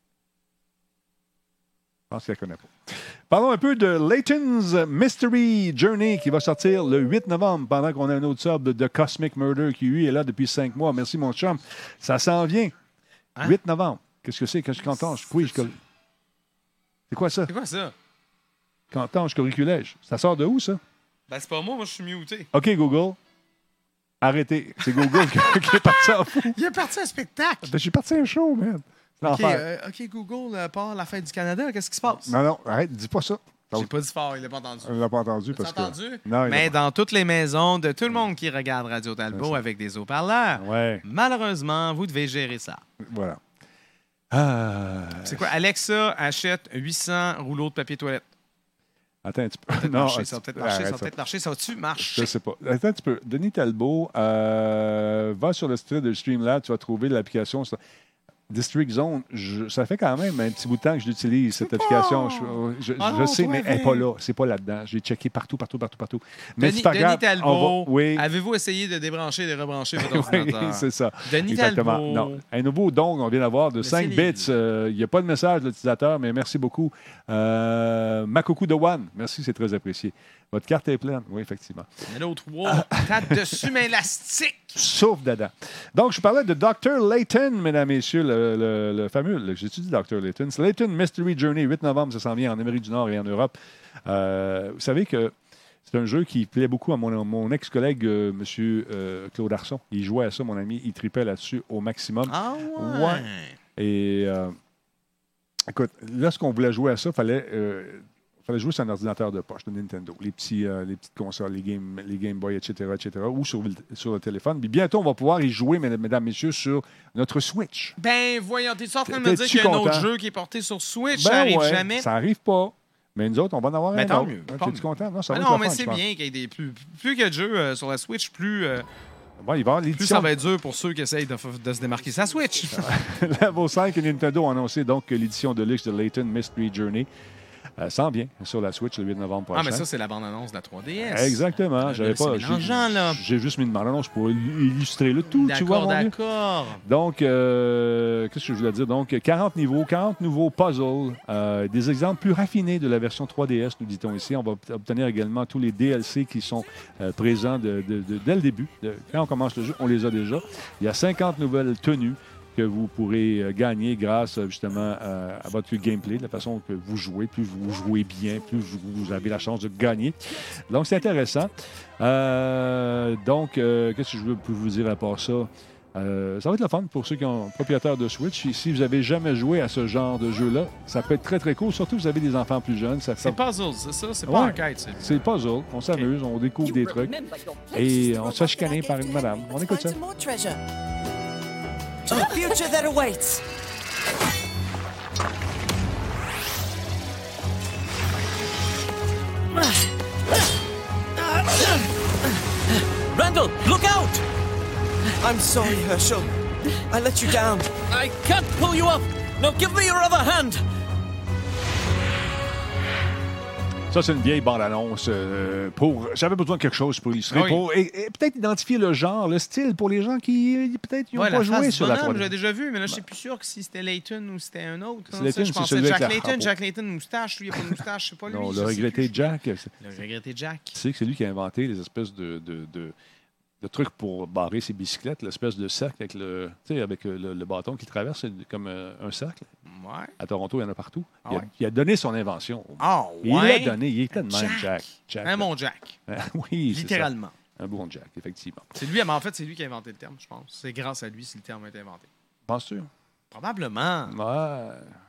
Je pense qu'elle ne connaît pas. Parlons un peu de Layton's Mystery Journey qui va sortir le huit novembre pendant qu'on a un autre sub de Cosmic Murder qui, lui, est là depuis cinq mois. Merci, mon chum. Ça s'en vient. Hein? huit novembre. Qu'est-ce que c'est? Quand je cantange? Oui, je... C'est quoi ça? C'est quoi ça? Cantange curriculège. Ça sort de où, ça? Ben, c'est pas moi, moi, je suis muté. OK, Google. Arrêtez. C'est Google qui qui est parti en fou. Il est parti un spectacle! Ben, j'ai parti un show, man. C'est OK, l'enfer. euh, OK, Google euh, part la fête du Canada. Qu'est-ce qui se passe? Non, non, arrête, dis pas ça. J'ai pas dit fort, il l'a pas entendu. On l'a pas entendu T'as parce que... entendu? Non, il Mais l'a dans toutes les maisons de tout le monde qui regarde Radio C'est Talbot ça. avec des haut-parleurs, Ouais, malheureusement, vous devez gérer ça. voilà. Ah... C'est quoi? Alexa achète huit cents rouleaux de papier toilette. Attends un petit peu. Ça va peut-être Non, marcher, un ça va petit peut-être peu. marcher, ça Arrête va peut-être marcher. Ça va-tu Je marcher? sais pas. Attends un petit peu. Denis Talbot, euh, va sur le site de Streamlab, tu vas trouver l'application. District Zone, je, ça fait quand même un petit bout de temps que je l'utilise, cette application. Je, je, Ah je non, sais, mais elle n'est pas vrai. là. C'est pas là-dedans. J'ai checké partout, partout, partout, partout. Mais Denis, c'est pas Denis grave. Talbot, On va- Oui, avez-vous essayé de débrancher et de rebrancher votre oui, ordinateur? c'est ça. Denis Exactement. Talbot. Non. Un nouveau don qu'on vient d'avoir de cinq Laissez-les. bits. Euh, Il n'y a pas de message de l'utilisateur, mais merci beaucoup. Euh, Makoku de One, merci, c'est très apprécié. Votre carte est pleine. Oui, effectivement. Mais l'autre, wow, tête dessus, mais élastique. Sauf Dada. Donc, je parlais de docteur Layton, mesdames et messieurs, le, le, le fameux, le- j'ai-tu dit docteur Layton? C'est Layton Mystery Journey, huit novembre, ça s'en vient en Amérique du Nord et en Europe. Euh, vous savez que c'est un jeu qui plaît beaucoup à mon, mon ex-collègue, euh, M. euh, Claude Arson. Il jouait à ça, mon ami, il tripait là-dessus au maximum. Ah ouais. Ouais. Et euh, écoute, lorsqu'on voulait jouer à ça, il fallait, euh, fallait jouer sur un ordinateur de poche de Nintendo, les, petits, euh, les petites consoles, les Game, les Game Boy, et cetera, et cetera, ou sur, le- sur le téléphone. Puis bientôt, on va pouvoir y jouer, mesdames, mesdames, messieurs, sur notre Switch. Ben, voyons, t'es en train de me dire T'es-tu qu'il y a un autre content? jeu qui est porté sur Switch? Ben ça arrive ouais, jamais. Ça arrive pas. Mais nous autres, on va en avoir Ben, un tant autre. mieux, Hein, tant T'es-tu mieux. content? Non, ça Ben va non, être le mais fun, c'est je pense. bien qu'il y ait des plus, plus qu'il y a de jeux euh, sur la Switch, plus, euh, Bon, il va y avoir plus l'édition. ça va être dur pour ceux qui essayent de, f- de se démarquer sa Switch. Level cinq et Nintendo ont annoncé donc que l'édition de luxe de Layton Mystery Journey euh, s'en vient sur la Switch le huit novembre prochain. Ah, mais ça, c'est la bande-annonce de la trois D S. Exactement. Ah, J'avais là, c'est pas. mélangeant, j'ai- là. J'ai juste mis une bande-annonce pour illustrer le tout, tu vois, D'accord, mon vieux. d'accord. Donc, euh, qu'est-ce que je voulais dire? Donc, quarante niveaux, quarante nouveaux puzzles, euh, des exemples plus raffinés de la version trois D S, nous dit-on ici. On va obtenir également tous les D L C qui sont euh, présents de- de- de- dès le début. De- quand on commence le jeu, on les a déjà. Il y a cinquante nouvelles tenues que vous pourrez euh, gagner grâce euh, justement euh, à votre gameplay, de la façon que vous jouez. Plus vous jouez bien, plus vous vous avez la chance de gagner. Donc, c'est intéressant. Euh, donc, euh, qu'est-ce que je veux vous dire à part ça? Euh, ça va être le fun pour ceux qui sont propriétaires de Switch. Et si vous n'avez jamais joué à ce genre de jeu-là, ça peut être très, très cool. Surtout si vous avez des enfants plus jeunes. Ça C'est fait... puzzle, c'est ça? C'est Ouais. pas enquête, c'est C'est puzzle. On s'amuse, on découvre des trucs. Et on se fait chicaner par une madame. On écoute ça. Find some more treasure. To the future that awaits. Randall, look out! I'm sorry, Herschel. I let you down. I can't pull you up. Now give me your other hand. Ça, c'est une vieille bande-annonce euh, pour... J'avais besoin de quelque chose pour illustrer. Oui. Pour, et, et peut-être identifier le genre, le style pour les gens qui, euh, peut-être, n'ont Ouais, pas la joué face sur la bonhomme, trois D. j'ai déjà vu, mais là, je suis plus sûr que si c'était Layton ou c'était un autre. C'est là. Layton, Ça, je c'est pensais celui avec Jack la Layton, crapaud. Jack Layton moustache. Lui, il n'y a pas de moustache, c'est pas lui. Non, je le sais regretté plus. Jack, c'est- Le regretté Jack. tu sais que c'est lui qui a inventé les espèces de, de, de, de trucs pour barrer ses bicyclettes, l'espèce de cercle avec le, tu sais, avec le, le bâton qui traverse, c'est comme euh, un cercle. Ouais. À Toronto, il y en a partout. Ah il, a, ouais? il a donné son invention. Ah, Il ouais. l'a donné. Il était de même, Jack. Jack. Jack, Un là. bon Jack. Oui, c'est ça. Littéralement. Un bon Jack, effectivement. C'est lui, mais en fait, c'est lui qui a inventé le terme, je pense. C'est grâce à lui si le terme a été inventé. Penses-tu? Probablement. Ouais.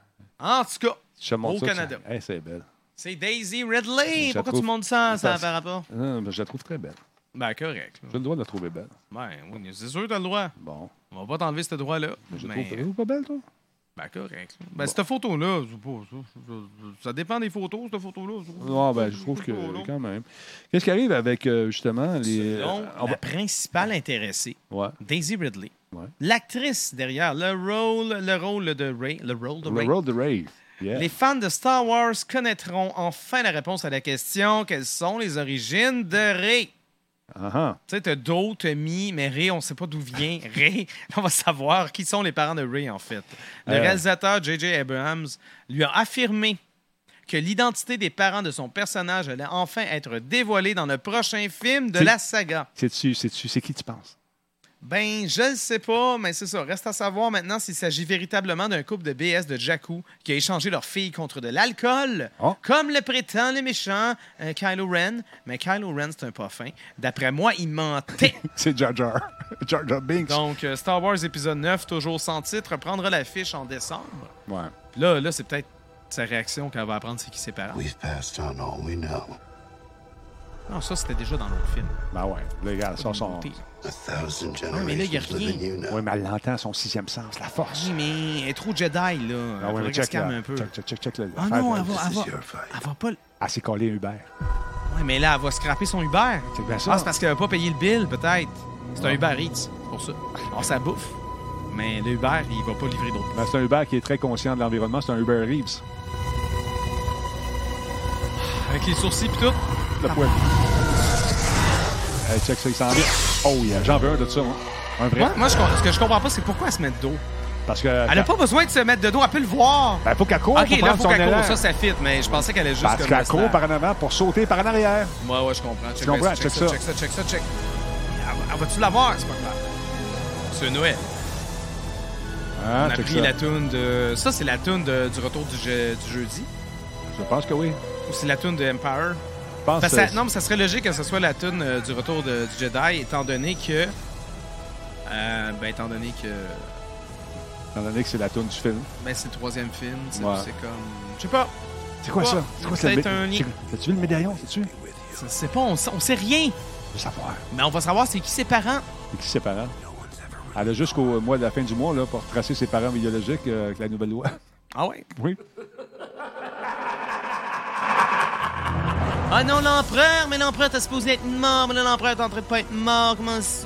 En tout cas, Je te montre Au ça, Canada. ça- Hey, c'est belle. c'est Daisy Ridley. Je la Pourquoi trouve- tu montes ça, ça parce- par rapport? Non, mais je la trouve très belle. Ben, correct. là. J'ai le droit de la trouver belle. Ben, oui, c'est sûr que t'as le droit. Bon. On va pas t'enlever ce droit-là. Mais je la Mais, trouve, je la trouve pas belle, toi? ben, correct. là. Ben, cette photo-là, c'est pas- ça, ça- ça dépend des photos, cette photo-là. Non, ben, je trouve que, quand même. Qu'est-ce qui arrive avec, euh, justement, les... Selon euh, on la va- principale intéressée, Ouais. Daisy Ridley. Ouais. L'actrice derrière le rôle, le rôle de Ray. Le rôle de Ray. Le Road to Rave. Yeah. Les fans de Star Wars connaîtront enfin la réponse à la question quelles sont les origines de Ray? Uh-huh. Tu sais, t'as Do, t'as Mi, mais Ray, on sait pas d'où vient Ray. On va savoir qui sont les parents de Ray, en fait. Le Euh. réalisateur J J Abrams lui a affirmé que l'identité des parents de son personnage allait enfin être dévoilée dans le prochain film de C'est- la saga. C'est-tu, c'est-tu, c'est qui tu penses? Ben, je le sais pas, mais c'est ça. Reste à savoir maintenant s'il s'agit véritablement d'un couple de B S de Jakku qui a échangé leur fille contre de l'alcool, Oh. comme le prétend le méchant euh, Kylo Ren. Mais Kylo Ren, c'est un pas fin. D'après moi, il mentait. C'est Jar Jar. Jar Jar Binks. Donc, euh, Star Wars épisode neuf, toujours sans titre, prendra l'affiche en décembre. Ouais. Puis Là, là c'est peut-être sa réaction quand elle va apprendre c'est qui ses parents. We've passed on all we know. Non, ça, c'était déjà dans l'autre film. Ben ouais. Les gars, ça, son... Monté. A thousand mais là, y a generations live in rien. you now. Oui, mais elle l'entend, son sixième sens, la force. Oui, mais elle est trop Jedi, là. Ah Il ouais, faudrait mais qu'elle se check, calme là. un peu. Check, check, check, check, là. Ah l'affaire, non, là. elle va, elle This va, is your fight. elle va pas... le- Elle s'est collée Uber. Ouais, mais là, elle va scraper son Uber. C'est bien ça. Ah, c'est parce qu'elle n'a pas payé le bill, peut-être. C'est un Uber Eats, c'est pour ça. On ça bouffe. Mais le Uber, il va pas livrer d'autres. Ben, c'est un Uber qui est très conscient de l'environnement. C'est un Uber Reeves. Avec les sourcils et tout. Le poil. Hey, check ça, il s'en vient. Oh, yeah. J'en veux un de ça, moi. Un vrai. Moi, moi je, ce que je comprends pas, c'est pourquoi elle se met de dos. Parce que. Elle n'a pas besoin de se mettre de dos, elle peut le voir. Ben, faut qu'elle court. Ok, pour là, prendre faut son qu'elle élan. court. Ça, ça fit, mais je pensais qu'elle allait juste Parce comme qu'elle rester. court par en avant pour sauter par en arrière. Ouais, ouais, je comprends. Check, Tu comprends? check, Check ça, ça. check ça, check ça, check ça. Elle va-tu l'avoir? C'est pas clair. C'est Noël. Ah, On a check pris ça. la toune de... Ça, c'est la toune de- du retour du, je- du jeudi? Je pense que oui. Ou c'est la toune de Empire? Je pense Parce que que ça- non, mais ça serait logique que ce soit la toune euh, du retour de- du Jedi, étant donné que... Euh, ben, étant donné que... étant donné que c'est la toune du film. Ben, c'est le troisième film. C'est Ouais. c'est comme... Je sais pas. C'est quoi Ouais, ça? C'est quoi ça? peut-être un lien. As-tu vu le médaillon? C'est-tu? Je sais pas, on, sait- on sait rien. Je veux savoir. Mais on va savoir c'est qui ses parents. C'est qui ses parents? Elle a jusqu'au mois de la fin du mois là, pour tracer ses parents biologiques euh, avec la nouvelle loi. Ah ouais? Oui. Ah non, l'empereur! Mais l'empereur, t'es supposé être mort. Mais là, l'empereur est en train de pas être mort. Comment ça?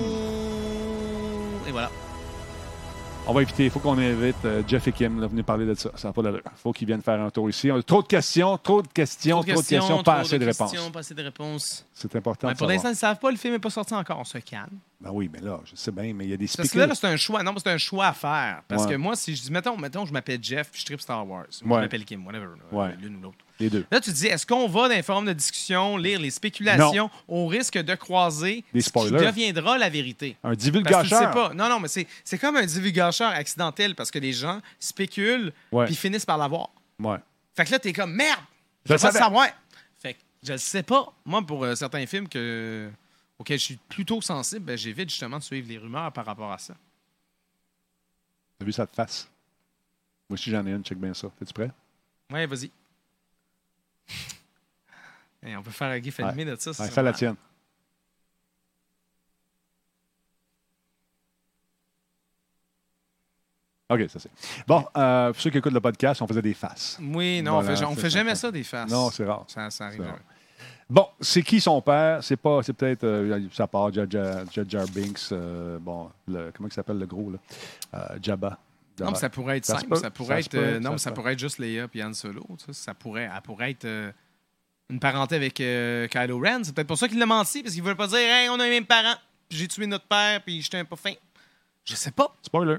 Et voilà. On va éviter. Il faut qu'on invite euh, Jeff et Kim là, venir parler de ça. Ça n'a pas d'allure. Il faut qu'ils viennent faire un tour ici. On a trop de questions, trop de questions, trop de questions, pas assez de réponses. Pas assez de réponses. C'est important Mais de pour savoir. l'instant, ils ne savent pas. Le film n'est pas sorti encore. On se calme. Ben oui, mais là, je sais bien, mais il y a des Parce que spéculations. là, là, c'est un choix. Non, mais c'est un choix à faire. Parce Ouais. que moi, si je dis, mettons, mettons je m'appelle Jeff puis je tripe Star Wars. Moi, Ouais. je m'appelle Kim, whatever. là, Ouais. L'une ou l'autre. Les deux. Là, tu dis, est-ce qu'on va dans les forums de discussion lire les spéculations au risque de croiser Des ce qui spoilers. deviendra la vérité? Un Parce que tu le divulgateur. sais pas. Non, non, mais c'est, c'est comme un divulgateur accidentel parce que les gens spéculent Ouais. puis finissent par l'avoir. Ouais. Fait que là, t'es comme merde! Je Je veux pas savais. savoir! Fait que je le sais pas. Moi, pour euh, certains films que, auxquels je suis plutôt sensible, ben, j'évite justement de suivre les rumeurs par rapport à ça. T'as vu ça de face? Moi aussi, j'en ai une. Check bien ça. Es-tu prêt? Ouais, vas-y. Hey, on peut faire un gif animé de ça. Ouais, c'est fais la vraiment- tienne. OK, ça c'est. Bon, euh, pour ceux qui écoutent le podcast, on faisait des faces. Oui, non, Voilà, on fait, on c'est fait ça. jamais ça des faces. Non, c'est rare. Ça, ça arrive C'est jamais. rare. Bon, c'est qui son père? C'est pas, c'est peut-être, euh, ça part, Jar Jar Jar Jar Binks, euh, bon, le, comment il s'appelle le gros, là? Euh, Jabba. Non, mais ça pourrait être Ça se simple. peut, Ça pourrait ça se être, peut, euh, ça non, mais se ça peut. pourrait être juste Leia et Han Solo. tu sais, Ça pourrait, elle pourrait être euh, une parenté avec euh, Kylo Ren. C'est peut-être pour ça qu'il l'a menti, parce qu'il ne veut pas dire hey, on a les mêmes parents, puis j'ai tué notre père, puis j'étais un peu fin. Je sais pas. Spoiler.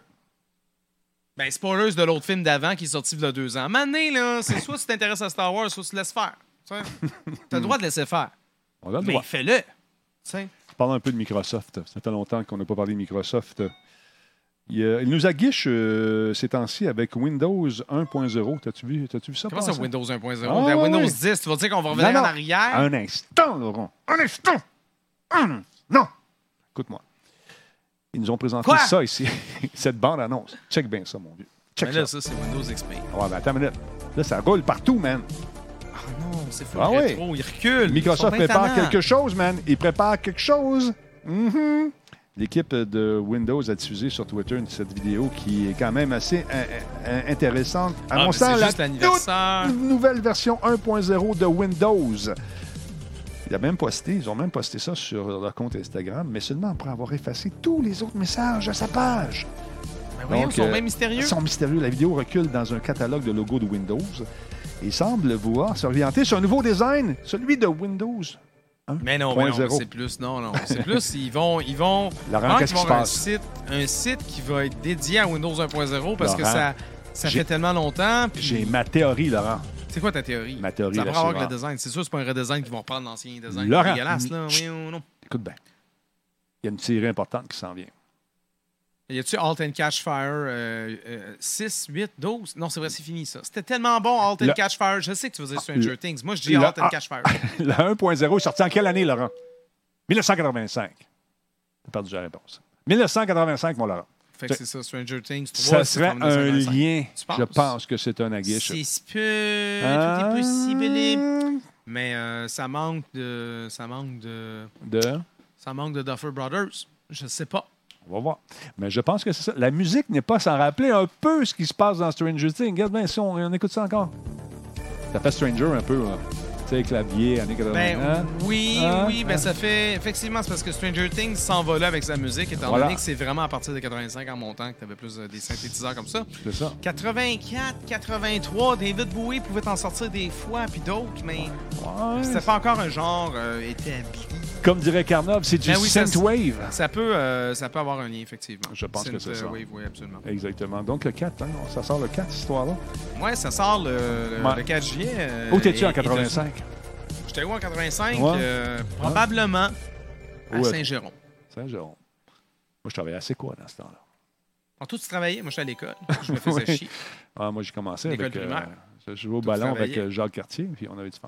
Ben, spoilers de l'autre film d'avant qui est sorti il y a deux ans. Mané, là, c'est soit tu t'intéresses à Star Wars, soit tu laisses faire. Tu as le droit de laisser faire. On a le Mais droit. fais-le. Tu sais. Parlons un peu de Microsoft. Ça fait longtemps qu'on n'a pas parlé de Microsoft. Il, euh, il nous aguiche euh, ces temps-ci avec Windows un point zéro. T'as-tu vu, t'as-tu vu ça? Comment ça, passer? Windows un point zéro? Ah, Ben, Windows oui. dix, tu vas dire qu'on va revenir Non, non. en arrière? Un instant, Laurent. Un instant. Un... Non. Écoute-moi. Ils nous ont présenté Quoi? ça ici. Cette bande-annonce. Check bien ça, mon vieux. Check Mais là, ça. ça, c'est Windows X P. Ouais, ben attends une minute. Là, ça roule partout, man. Ah non, c'est fou. Ah oui. rétro, il recule. Microsoft Ils sont bien prépare tannants. quelque chose, man. Il prépare quelque chose. Mhm. L'équipe de Windows a diffusé sur Twitter une- cette vidéo qui est quand même assez euh, euh, intéressante. Ah, mais Annonçant c'est la juste l'anniversaire. toute nouvelle version un point zéro de Windows. Il a même posté, ils ont même posté ça sur leur compte Instagram, mais seulement après avoir effacé tous les autres messages à sa page. Ben voyons, Donc, ils sont euh, bien mystérieux. Ils sont mystérieux. La vidéo recule dans un catalogue de logos de Windows et semble vouloir s'orienter sur un nouveau design, celui de Windows Mais non, mais non, un point zéro. c'est plus. Non, non. C'est plus, ils vont. Ils vont. Laurent, vraiment qu'est-ce qu'ils qui vont se avoir passe? Un site, un site qui va être dédié à Windows un point zéro parce que Laurent, ça, ça j'ai- fait tellement longtemps. puis- J'ai ma théorie, Laurent. C'est quoi ta théorie? Ma théorie, Ça là, va avoir c'est avec le rare. design. C'est sûr, c'est pas un redesign qu'ils vont reprendre l'ancien design. Laurent, C'est dégueulasse, là. chut. Oui ou non? Écoute bien. Il y a une série importante qui s'en vient. Y a-tu Alt and Catch Fire euh, euh, six, huit, douze? Non, c'est vrai, c'est fini, ça. C'était tellement bon, Alt and Le- Catch Fire. Je sais que tu veux dire Stranger le- Things. Moi, je dis le- Alt and ah. Catch Fire. Le un point zéro est sorti en quelle année, Laurent? dix-neuf cent quatre-vingt-cinq. T'as perdu la réponse. dix-neuf cent quatre-vingt-cinq, mon Laurent. Fait que c'est ça, Stranger Things trois. Ça c'est serait en mille neuf cent un quatre-vingt-cinq. lien. Tu penses? Je pense que c'est un aguiche. C'est se peut, Ah. tout est possible. Mais euh, ça manque de. Ça manque de. De... Ça manque de Duffer Brothers. Je sais pas. On va voir. Mais je pense que c'est ça. La musique n'est pas sans rappeler un peu ce qui se passe dans Stranger Things. Regarde bien si on, on écoute ça encore. Ça fait Stranger un peu. Hein. sais, clavier, années quatre-vingts. Ben, hein? oui, Hein? oui, ben Hein? ça fait... Effectivement, c'est parce que Stranger Things s'en va là avec sa musique, étant Voilà. donné que c'est vraiment à partir de quatre-vingt-cinq en montant que tu avais plus euh, des synthétiseurs comme ça. C'est ça. quatre-vingt-quatre, quatre-vingt-trois, David Bowie pouvait en sortir des fois, puis d'autres, mais Ouais. c'était pas encore un genre euh, établi. Comme dirait Carnov, c'est du Ben oui, ça- synthwave. Ça peut, euh, ça peut avoir un lien, effectivement. Je pense que c'est ça. Oui, oui, absolument. Exactement. Donc, le quatre, hein, ça sort le quatre, cette histoire-là. Ouais, ça sort le, le, Ouais. le quatre juillet. euh, Où t'es-tu et- en quatre-vingt-cinq? et- J'étais où en quatre-vingt-cinq? Ouais. Euh, probablement à Où, Saint-Jérôme. Saint-Jérôme. Moi, je travaillais assez quoi dans ce temps-là? En tout, tu travaillais? Moi, j'étais à l'école. Je me faisais Oui. chier. Ah, moi, j'ai commencé L'école avec... primaire. je jouais au Tout ballon travaillait. avec euh, Jacques Cartier, puis on avait du fun.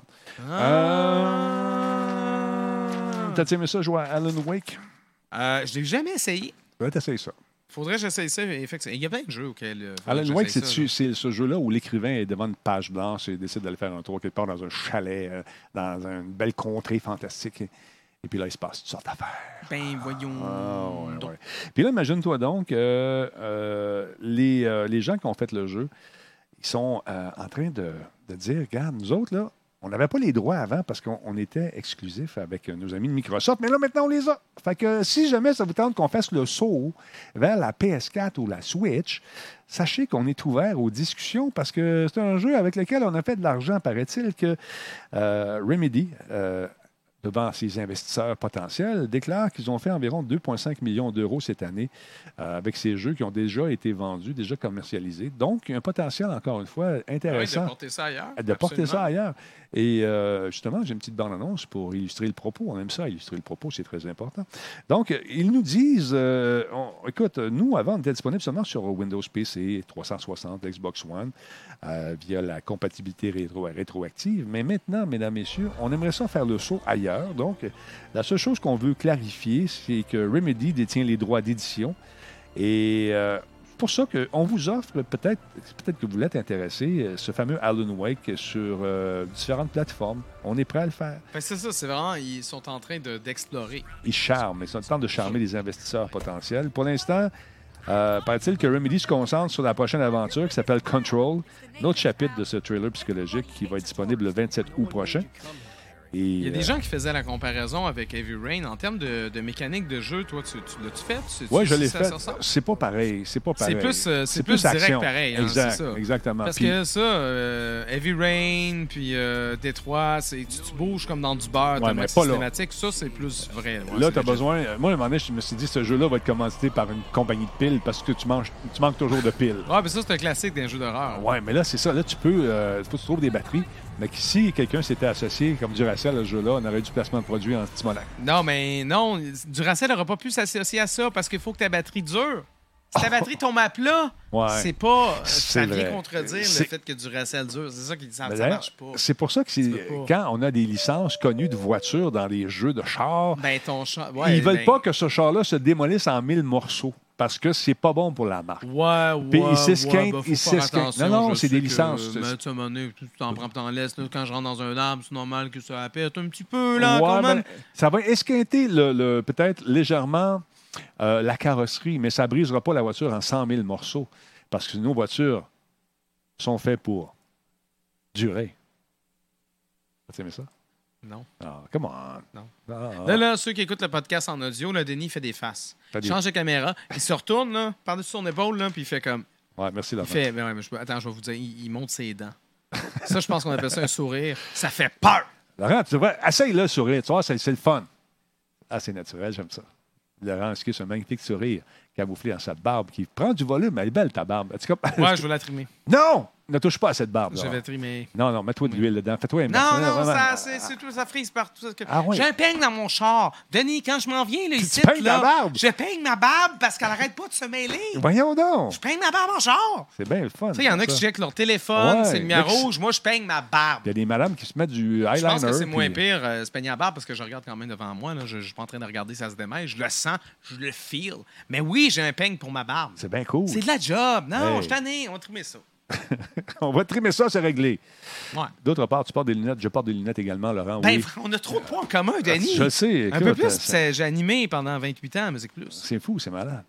Ah. T'as aimé ça, jouer à Alan Wake? Euh, je l'ai jamais essayé. Ouais, t'essayes ça. Faudrait que j'essaye ça, effectivement. Il y a plein de jeux auxquels. euh, faudrait Alan que Wake, j'essaye c'est ça, tu- là. c'est ce jeu-là où l'écrivain est devant une page blanche et décide d'aller faire un tour quelque part dans un chalet, euh, dans une belle contrée fantastique. Et, et puis là, il se passe toutes sortes d'affaires. Ben, voyons. Ah, ouais, donc. ouais. Puis là, imagine-toi donc, euh, euh, les, euh, les gens qui ont fait le jeu, ils sont euh, en train de, de dire, regarde, nous autres, là, on n'avait pas les droits avant parce qu'on on était exclusif avec nos amis de Microsoft, mais là, maintenant, on les a. Fait que si jamais ça vous tente qu'on fasse le saut vers la P S quatre ou la Switch, sachez qu'on est ouvert aux discussions parce que c'est un jeu avec lequel on a fait de l'argent, paraît-il, que euh, Remedy, euh, devant ses investisseurs potentiels, déclarent qu'ils ont fait environ deux virgule cinq millions d'euros cette année euh, avec ces jeux qui ont déjà été vendus, déjà commercialisés. Donc, il y a un potentiel, encore une fois, Ah oui, intéressant. de porter ça ailleurs. De porter absolument. ça ailleurs. Et euh, justement, j'ai une petite bande-annonce pour illustrer le propos. On aime ça, illustrer le propos, c'est très important. Donc, euh, ils nous disent, euh, on- écoute, nous, avant, on était disponible seulement sur Windows P C, trois cent soixante, Xbox One, euh, via la compatibilité rétro rétroactive. Mais maintenant, mesdames, messieurs, on aimerait ça faire le saut ailleurs. Donc, la seule chose qu'on veut clarifier, c'est que Remedy détient les droits d'édition. Et euh, c'est pour ça qu'on vous offre, peut-être peut-être que vous l'êtes intéressé, ce fameux Alan Wake sur euh, différentes plateformes. On est prêt à le faire. Ben, c'est ça, c'est vraiment, ils sont en train de- d'explorer. Ils charment, ils sont en train de charmer les investisseurs potentiels. Pour l'instant, euh, paraît-il que Remedy se concentre sur la prochaine aventure qui s'appelle Control, un autre chapitre de ce thriller psychologique qui va être disponible le vingt-sept août prochain. Et, Il y a des euh, gens qui faisaient la comparaison avec Heavy Rain. En termes de, de mécanique de jeu, toi, tu, tu l'as-tu fait? Tu- Oui, tu je sais l'ai si ça fait. se ressemble? C'est pas pareil. C'est pas C'est pareil. plus, euh, c'est plus direct action. pareil, hein, exact, c'est ça. exactement. Parce Puis- que ça, euh, Heavy Rain, puis euh, Détroit, c'est, tu, tu bouges comme dans du beurre, Ouais, t'as mais mode pas là. systématique. Ça, c'est plus vrai. Ouais, Là, c'est tu as legit. besoin. Moi, à un moment donné, je me suis dit, ce jeu-là va être commandité par une compagnie de piles parce que tu, manges, tu manques toujours de piles. Ouais, mais ça, c'est un classique d'un jeu d'horreur. Ouais, mais là, c'est ça. Là, tu peux. Il faut que tu trouves des batteries. Mais que si quelqu'un s'était associé comme Duracell à ce jeu-là, on aurait du placement de produit en Timonac. Non, mais non, Duracell n'aura pas pu s'associer à ça parce qu'il faut que ta batterie dure. Si ta batterie tombe à plat, Ouais. c'est pas. C'est Ça vient vrai. contredire le C'est- fait que Duracell dure. C'est ça qui ça, Mais ça d'ailleurs, marche pas. c'est pour ça que c'est, Tu peux pas. quand on a des licences connues de voitures dans les jeux de chars, Ben, ton chat. Ouais, ils veulent ben- pas que ce char-là se démolisse en mille morceaux parce que c'est pas bon pour la marque. Ouais, ouais. Puis ils ouais, s'esquintent, ben, faut ils faire s'esquintent. attention, Non, non, je c'est sais des que, licences. euh, mais tu sais, à un moment donné, tu t'en prends, t'en laisses. Là, quand je rentre dans un arbre, c'est normal que ça pète un petit peu, là, Ouais, quand ben, même. ça va esquinter le, le- peut-être légèrement euh, la carrosserie, mais ça brisera pas la voiture en cent mille morceaux parce que nos voitures sont faites pour durer. Tu aimé ça? Non. Ah, come on. Non. Ah, Là, là, ceux qui écoutent le podcast en audio, là, Denis fait des faces. Fait Il des- change de caméra, il se retourne, là, par-dessus son épaule, là, puis il fait comme. Ouais, merci, Il Laurent. fait. Ben ouais, mais je peux- attends, je vais vous dire, il, il monte ses dents. Ça, je pense qu'on appelle ça un sourire. Ça fait peur! Laurent, tu devrais... essaye-le, le sourire. Tu vois, c'est, c'est le fun. Ah, c'est naturel, j'aime ça. Laurent esquisse un magnifique sourire camouflé dans sa barbe qui prend du volume. Elle est belle, ta barbe. Est-ce que- Ouais, je vais la trimer. Non! Ne touche pas à cette barbe. Je Laurent. vais trimer. Non, non, mets-toi de l'huile dedans. Fais-toi un Non, masque. non, Vraiment. ça, c'est, c'est tout, ça frise partout. Ah ouais. J'ai un peigne dans mon char. Denis, quand je m'en viens, là, ici, peignes là, ta barbe? je peigne ma barbe parce qu'elle arrête pas de se mêler. Voyons donc. Je peigne ma barbe en char. C'est bien le fun. Tu sais, il y en a ça. qui checkent leur téléphone, Ouais. c'est lumière Il y a qui- rouge. Moi, je peigne ma barbe. Il y a des madames qui se mettent du eyeliner. Je pense que c'est moins puis- pire euh, se peigner la barbe parce que je regarde quand même devant moi. Là. Je ne suis pas en train de regarder si ça se démêle. Je le sens, je le feel. Mais oui, j'ai un peigne pour ma barbe. C'est bien cool. C'est de la job. Non, Hey. je suis tanné. On va trimer ça. On va trimer ça, c'est réglé. Ouais. D'autre part, tu portes des lunettes. Je porte des lunettes également, Laurent. Ben, oui. fr- on a trop de points en commun, Denis. Je le sais. Un écoute, peu plus. euh, puis c'est- J'ai animé pendant vingt-huit ans à Musique Plus. C'est fou, c'est malade.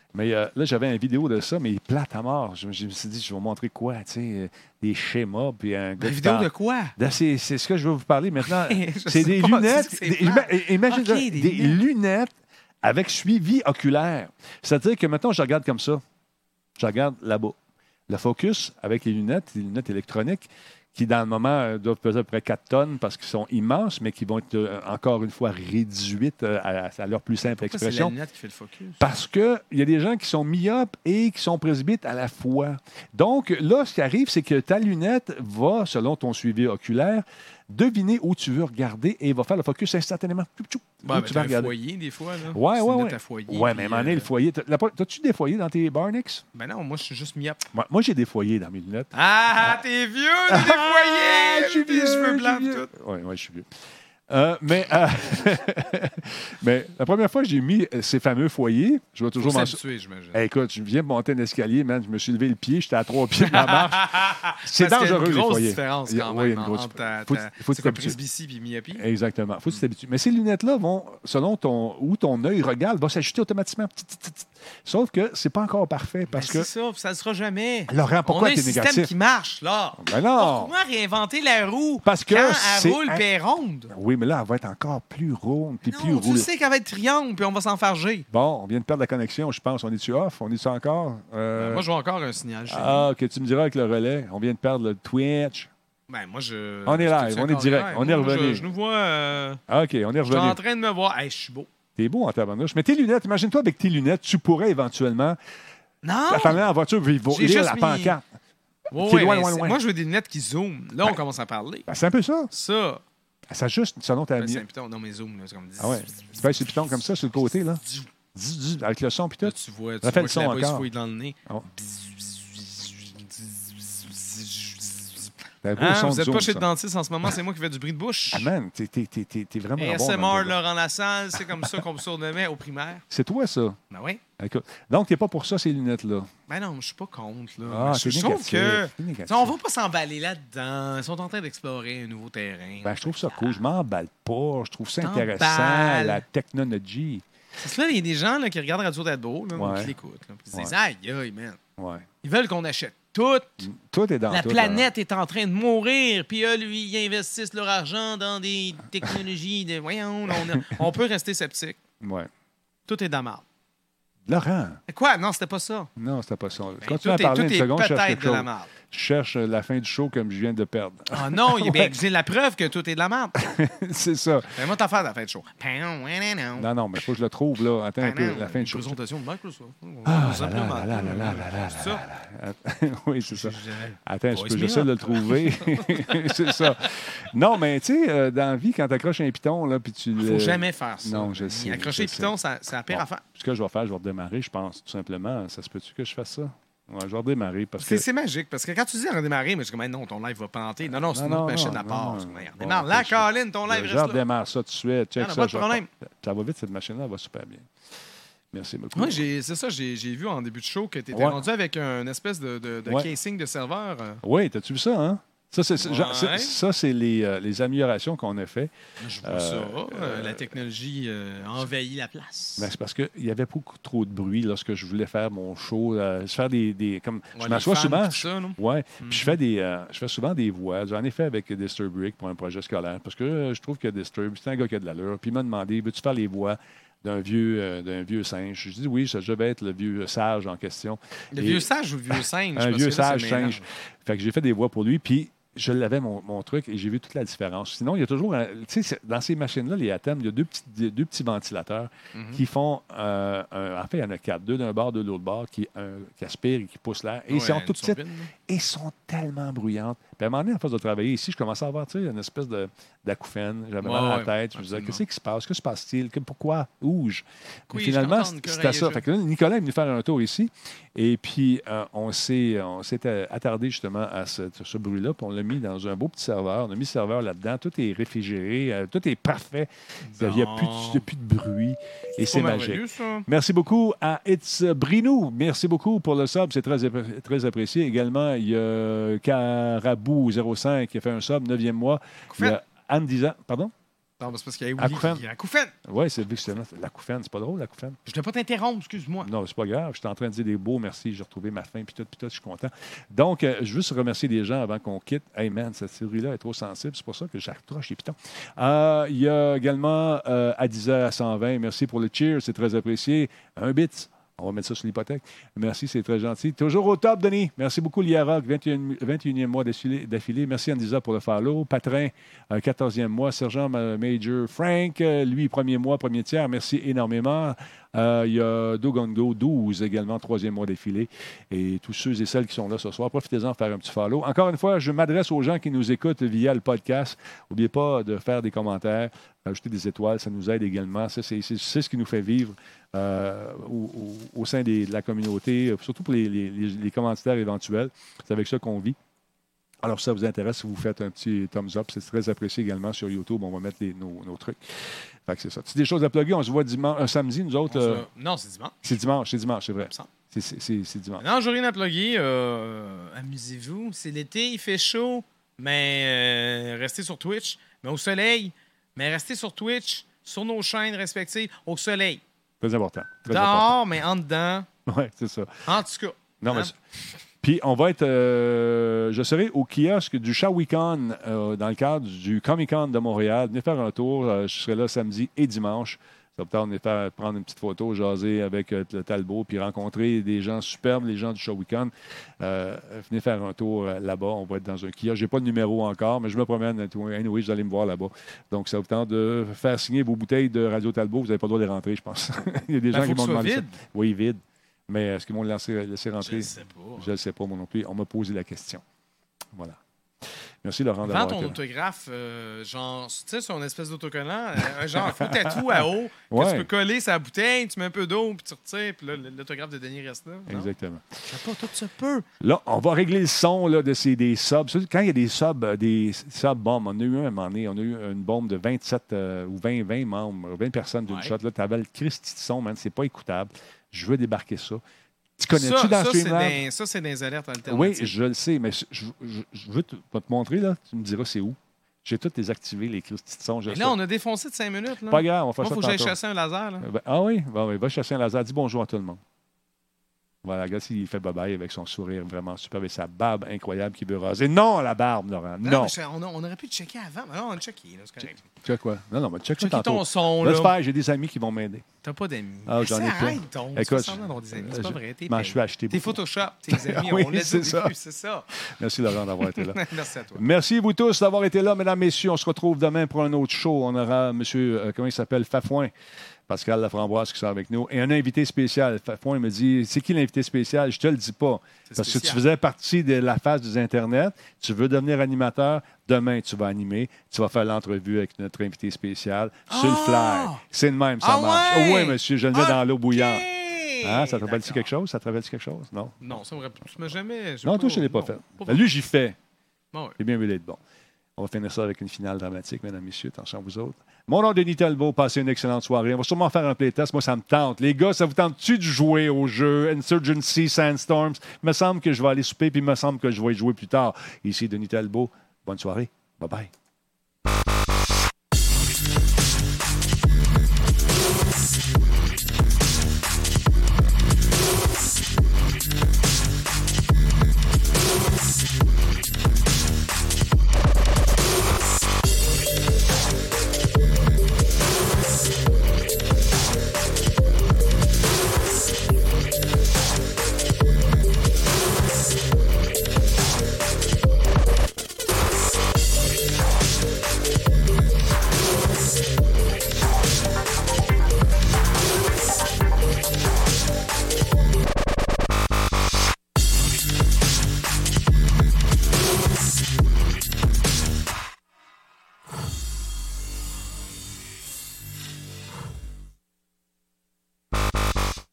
Mais euh, là, j'avais une vidéo de ça, mais il est plate à mort. Je, je me suis dit, je vais vous montrer quoi, tu sais, euh, des schémas, puis un gars Une qui vidéo parle. de quoi? Là, c'est, c'est ce que je veux vous parler maintenant. Je c'est sais des pas, lunettes. c'est que c'est des- plate. ima- imagine Ok, ça, des des lunettes. lunettes avec suivi oculaire. C'est-à-dire que maintenant, je regarde comme ça. Je regarde là-bas. Le focus avec les lunettes, les lunettes électroniques, qui, dans le moment, euh, doivent peser à peu près quatre tonnes parce qu'ils sont immenses, mais qui vont être, euh, encore une fois, réduites euh, à, à leur plus simple Pourquoi c'est la expression. lunette qui fait le focus? Parce qu'il y a des gens qui sont myopes et qui sont presbytes à la fois. Donc, là, ce qui arrive, c'est que ta lunette va, selon ton suivi oculaire, deviner où tu veux regarder et va faire le focus instantanément. Tchoup, tchoup, Bah, où ben, tu t'as vas un regarder. foyer, des fois. Là. Ouais, C'est ouais, une ouais. note à foyer, Ouais, puis, mais à un moment donné, euh, le foyer. t'as- la- T'as-tu des foyers dans tes Barnix? Ben non, moi, je suis juste myope. Moi, moi, j'ai des foyers dans mes lunettes. Ah, t'es vieux, t'as des foyers! je suis Des vieux, cheveux je blancs, suis pis vieux. tout. Oui, oui, je suis vieux. Euh, mais, euh, mais la première fois que j'ai mis ces fameux foyers, je vais toujours Faut m'en s'habituer, j'imagine. Hey, écoute, je viens de monter un escalier, man. Je me suis levé le pied, j'étais à trois pieds de ma marche. C'est Parce qu'il y a dangereux, une les grosse foyers. différence Il y a- quand oui, il y a même une grosse entre ta, Faut- ta, faut c'est quoi, t'habituer. presbytie puis myopie. Exactement. Faut que tu t'habitues. Mais ces lunettes-là vont, selon ton, où ton œil regarde, va s'ajuster automatiquement. Tut, tut, tut, tut. Sauf que c'est pas encore parfait parce Ben, que. c'est ça, puis ça ne sera jamais. Laurent, pourquoi On a un t'es système négatif? qui marche, là. Ben non! Pourquoi réinventer la roue Parce que quand c'est elle roule un- puis elle est ronde? Oui, mais là, elle va être encore plus ronde puis plus Non, tu roulée. sais qu'elle va être triangle puis on va s'enfarger. Bon, on vient de perdre la connexion, je pense. On est-tu off? On est-tu encore? Euh, Moi, je vois encore un signal chez Ah, que tu me diras avec le relais. On vient de perdre le Twitch. nous. Ben, moi, je... On est je- live, c'est on est encore direct, live. on est Moi, je- revenu. Je nous vois... euh, Ah, OK, on est Je suis revenu. en train de me voir. Hey, je suis beau. T'es beau en tabarnouche. Mais tes lunettes, imagine-toi avec tes lunettes, tu pourrais éventuellement, Non! t'attendre en voiture, puis J'ai lire juste la mis- pancarte. Ouais, T'es ouais, loin, mais loin, c'est- loin. Moi, je veux des lunettes qui zooment. Là, on commence à parler. Ben, c'est un peu ça. Ça, Ça juste selon ta ben, c'est lumière. un piton. Non, mais zoom, là, c'est comme... Ah ouais. Tu fais ce piton comme ça sur le côté, là. Zzz, zzz, avec le son, puis Là, tout. tu vois, tu Ça fait vois le que son la voix se encore. fouille dans le nez. Ah ouais. C'est un beau Hein, son vous de n'êtes zoom, pas chez le ça. dentiste en ce moment, c'est moi qui fais du bruit de bouche. Ah, man, t'es, t'es, t'es, t'es, t'es vraiment bon. A S M dans R, le- Laurent Lassalle, c'est comme ça qu'on me surnommait au primaire. C'est toi, ça. Ben oui. Écoute. Donc, t'es pas pour ça, ces lunettes-là. Ben non, je suis pas contre. Là. Ah, je, c'est je trouve négatif, que. c'est négatif. Tu sais, on va pas s'emballer là-dedans. Ils sont en train d'explorer un nouveau terrain. Ben, je trouve ça cool. Je m'emballe pas. Je trouve ça T'emballes. intéressant, la technologie. C'est ça, il y a des gens là, qui regardent Radio Tadbo, là, Ouais. qui l'écoutent. là, puis ils se Ouais. disent aïe, aïe, man. Ouais. Ils veulent qu'on achète tout. Tout est dans La tout, planète est en train de mourir. Puis eux, lui, ils investissent leur argent dans des technologies. De... Voyons, là, on, a- on peut rester sceptique. là. Ouais. Tout est de la merde. Laurent. Quoi? Non, c'était pas ça. Non, c'était pas ça. Ben, Continue tout à parler est, tout une est seconde, je cherche peut-être quelque de la chose. merde. Je cherche la fin du show comme je viens de perdre. Ah non, il- ben, Ouais. j'ai la preuve que tout est de la merde. C'est ça. Fais-moi ta faire la fin de show. Non, non, mais il faut que je le trouve, là. Attends un peu, la fin du show. Présentation de Microsoft. Ah, Simplement. là, là, là, là, là, là, C'est ça. Oui, c'est ça. Je- je- Attends, je Boys peux me j'essaie up. de le trouver. C'est ça. Non, mais tu sais, euh, dans la vie, quand tu accroches un piton, là, puis tu... Faut le- jamais faire ça. Non, je sais. Accrocher je le piton, sais. ça- c'est la pire Bon, affaire. Ce que je vais faire, je vais redémarrer, je pense, tout simplement. Ça se peut-tu que je fasse ça? Ouais, je vais redémarrer parce C'est que... c'est magique, parce que quand tu dis redémarrer, mais je dis, mais non, ton live va planter. Non, non, c'est Non, une autre non, machine non, à part. non, C'est- non. Redémarre. Bon, Là, ok, je- Colin, ton live Je reste là. redémarre ça tout de suite. Check Non, non, ça, pas de je- problème. Ça va vite, cette machine-là, elle va super bien. Merci beaucoup. Moi, j'ai- c'est ça, j'ai j'ai vu en début de show que tu étais Ouais. rendu avec un espèce de, de, de Ouais. casing de serveur. euh. Oui, t'as-tu vu ça, hein? Ça, c'est, c'est- genre, Ouais. c'est- ça, c'est les, euh, les améliorations qu'on a fait. Je vois Euh, ça. euh, euh, la technologie euh, envahit la place. Ben, c'est parce qu'il y avait beaucoup trop de bruit lorsque je voulais faire mon show. euh, faire des, des- comme, Ouais, je m'assois les fans, souvent. tout ça, non? Ouais. Mhm. Puis je fais des, euh, je fais souvent des voix. J'en ai fait avec Disturbrick pour un projet scolaire parce que euh, je trouve que Disturb, c'est un gars qui a de l'allure. Puis il m'a demandé, veux-tu faire les voix d'un vieux, euh, d'un vieux singe? Je dis oui, ça, je vais être le vieux sage en question. Le Et- vieux sage ou le vieux singe? Un Parce vieux que là, sage c'est mélange. singe. Fait que j'ai fait des voix pour lui, puis je l'avais, mon, mon truc, et j'ai vu toute la différence. Sinon, il y a toujours, un- tu sais, c'est- dans ces machines-là, les Atem, il y a deux petits, deux petits ventilateurs Mhm. qui font, euh, un- en fait, il y en a quatre, deux d'un bord, deux de l'autre bord, qui, un- qui aspirent et qui poussent l'air. Et ils Ouais, sont une toutes petites turbine, là. et sont tellement bruyantes. Puis à un moment donné, à force de travailler ici, je commençais à avoir, tu sais, une espèce de, d'acouphène. J'avais Ouais, mal à la ouais, tête. Je me disais, absolument. qu'est-ce qui se passe? Que se passe-t-il? Que- Pourquoi? Où-je? Oui, Et je finalement, t'entends, c'était Corail, ça. je- Fait que là, Nicolas est venu faire un tour ici. Et puis, euh, on s'est on s'est euh, attardé justement à ce, ce bruit-là. Puis on l'a mis dans un beau petit serveur. On a mis le serveur là-dedans. Tout est réfrigéré. euh, tout est parfait. Il n'y a, plus de- il y a plus de bruit. Et c'est pas magique. merveilleux, ça. Merci beaucoup à It's Brinou. Merci beaucoup pour le sub. C'est très, épr- très apprécié. Également, il y a Carabou zéro cinq qui a fait un sub, neuvième mois. Il y a Anne Dizan. Pardon? Non, c'est parce qu'il y a Acouphène. oublié. Acouphène. Oui, c'est justement l'acouphène. C'est pas drôle, l'acouphène. Je ne voulais pas t'interrompre, excuse-moi. Non, c'est pas grave. J'étais en train de dire des beaux merci. J'ai retrouvé ma fin, puis tout, puis tout, je suis content. Donc, euh, je veux juste remercier les gens avant qu'on quitte. Hey man, cette série-là est trop sensible. C'est pour ça que j'accroche les pitons. Euh, il y a également euh, Adiza à cent vingt. Merci pour le cheer. C'est très apprécié. Un bit. On va mettre ça sur l'hypothèque. Merci, c'est très gentil. Toujours au top, Denis. Merci beaucoup, Liara, vingt et un, vingt et unième mois d'affilée. Merci, Andiza, pour le follow. Patrin, euh, quatorzième mois. Sergent Major Frank, euh, lui, premier mois, premier tiers. Merci énormément. Euh, il y a Dogongo, douze également, troisième mois d'affilée. Et tous ceux et celles qui sont là ce soir, profitez-en de faire un petit follow. Encore une fois, je m'adresse aux gens qui nous écoutent via le podcast. N'oubliez pas de faire des commentaires, d'ajouter des étoiles. Ça nous aide également. Ça, c'est, c'est, c'est ce qui nous fait vivre euh, au, au, au sein des, de la communauté, surtout pour les, les, les, les commentaires éventuels. C'est avec ça qu'on vit. Alors, si ça vous intéresse, si vous faites un petit thumbs up, c'est très apprécié également sur YouTube. On va mettre les, nos, nos trucs. Fait que c'est ça. C'est des choses à plugger. On se voit dimanche, un samedi, nous autres. Euh... Non, c'est dimanche. C'est dimanche, c'est dimanche, c'est vrai. C'est, c'est, c'est, c'est dimanche. Non, j'ai rien à plugger. Euh, amusez-vous. C'est l'été, il fait chaud, mais euh, restez sur Twitch. Mais au soleil, mais restez sur Twitch, sur nos chaînes respectives, au soleil. Très important. Très Dehors, important. mais en dedans. Oui, c'est ça. En tout cas. Non, hein? mais... Puis, on va être... Euh, je serai au kiosque du Shawicon euh, dans le cadre du Comic-Con de Montréal. Venez faire un tour. Euh, je serai là samedi et dimanche. Ça va peut-être faire prendre une petite photo, jaser avec euh, le Talbot, puis rencontrer des gens superbes, les gens du Shawicon. Euh, venez faire un tour euh, là-bas. On va être dans un kiosque. Je n'ai pas de numéro encore, mais je me promène. Anyway, vous allez me voir là-bas. Donc, ça vous tente de faire signer vos bouteilles de Radio Talbot. Vous n'avez pas le droit de les rentrer, je pense. Il y a des ben, gens qui m'ont demandé vide. ça. Oui, vide. Mais est-ce qu'ils m'ont laissé, laissé rentrer? Je ne sais pas. Je ne sais pas, moi non plus. On m'a posé la question. Voilà. Merci, Laurent. Vends ton autographe, euh, genre, tu sais, sur une espèce d'autocollant, euh, genre, faux tatou à eau, que ouais. tu peux coller sa bouteille, tu mets un peu d'eau, puis tu retires, puis là, l'autographe de Denis reste là. Non? Exactement. Ça pas, tout se peut. Là, on va régler le son là, de ces, des subs. Quand il y a des subs, des sub-bombes, on a eu un, un moment donné, on a eu une bombe de vingt-sept euh, ou vingt, vingt membres, vingt personnes d'une ouais. shot. Tu avais le Christy de son, man, c'est pas écoutable. Je veux débarquer ça. Tu connais-tu ça, dans ça, Streamlab? C'est des, ça, c'est des alertes alternatives. Oui, je le sais, mais je, je, je veux te, te montrer, là. Tu me diras c'est où. J'ai tout désactivé, les Christy de son. Mais là, ça. On a défoncé de cinq minutes. Là. Pas grave, on va faire Moi, ça faut que j'aille chasser un laser. Là. Ben, ah oui? Ben, oui, va chasser un laser. Dis bonjour à tout le monde. Voilà, regarde s'il fait bye-bye avec son sourire vraiment superbe et sa barbe incroyable qui veut raser. Non, la barbe, Laurent. Non. non. On, a, on aurait pu checker avant. Mais non, on a checké. Là, c'est correct. Check quoi? Non, non, mais check ça tantôt. ton son, Laisse là. faire, j'ai des amis qui vont m'aider. T'as pas d'amis. Ah, j'en ai pas. Donc, écoute, c'est des amis. C'est pas vrai. T'es je suis acheté. T'es Photoshop, tes amis. oui, on l'a c'est dit ça. au début, c'est ça. Merci, Laurent, d'avoir été là. Merci à toi. Merci vous tous d'avoir été là, mesdames, messieurs. On se retrouve demain pour un autre show. On aura M. Euh, comment il s'appelle? Fafouin. Pascal Laframboise qui sera avec nous. Et un invité spécial. Fafouin me dit, c'est qui l'invité spécial? Je te le dis pas. C'est parce spécial. Que tu faisais partie de la phase des Internet. Tu veux devenir animateur. Demain, tu vas animer. Tu vas faire l'entrevue avec notre invité spécial sur oh! le fly. C'est le même, ça ah marche. Ouais? Oh, oui, monsieur, je le mets okay. dans l'eau bouillante. Hein? Ça te rappelle-tu quelque chose? Ça te rappelle-tu quelque chose? Non? Non, ça me rappelle. Tu m'as jamais. Non, pas... toi, je ne l'ai pas non, fait. Pas ben, lui, j'y fais. Bon, ouais. C'est bien mieux d'être bon. On va finir ça avec une finale dramatique, mesdames, messieurs. Attention à vous autres. Mon nom est Denis Talbot. Passez une excellente soirée. On va sûrement faire un playtest. Moi, ça me tente. Les gars, ça vous tente-tu de jouer au jeu Insurgency Sandstorms? Il me semble que je vais aller souper, puis il me semble que je vais y jouer plus tard. Ici, Denis Talbot. Bonne soirée. Bye-bye.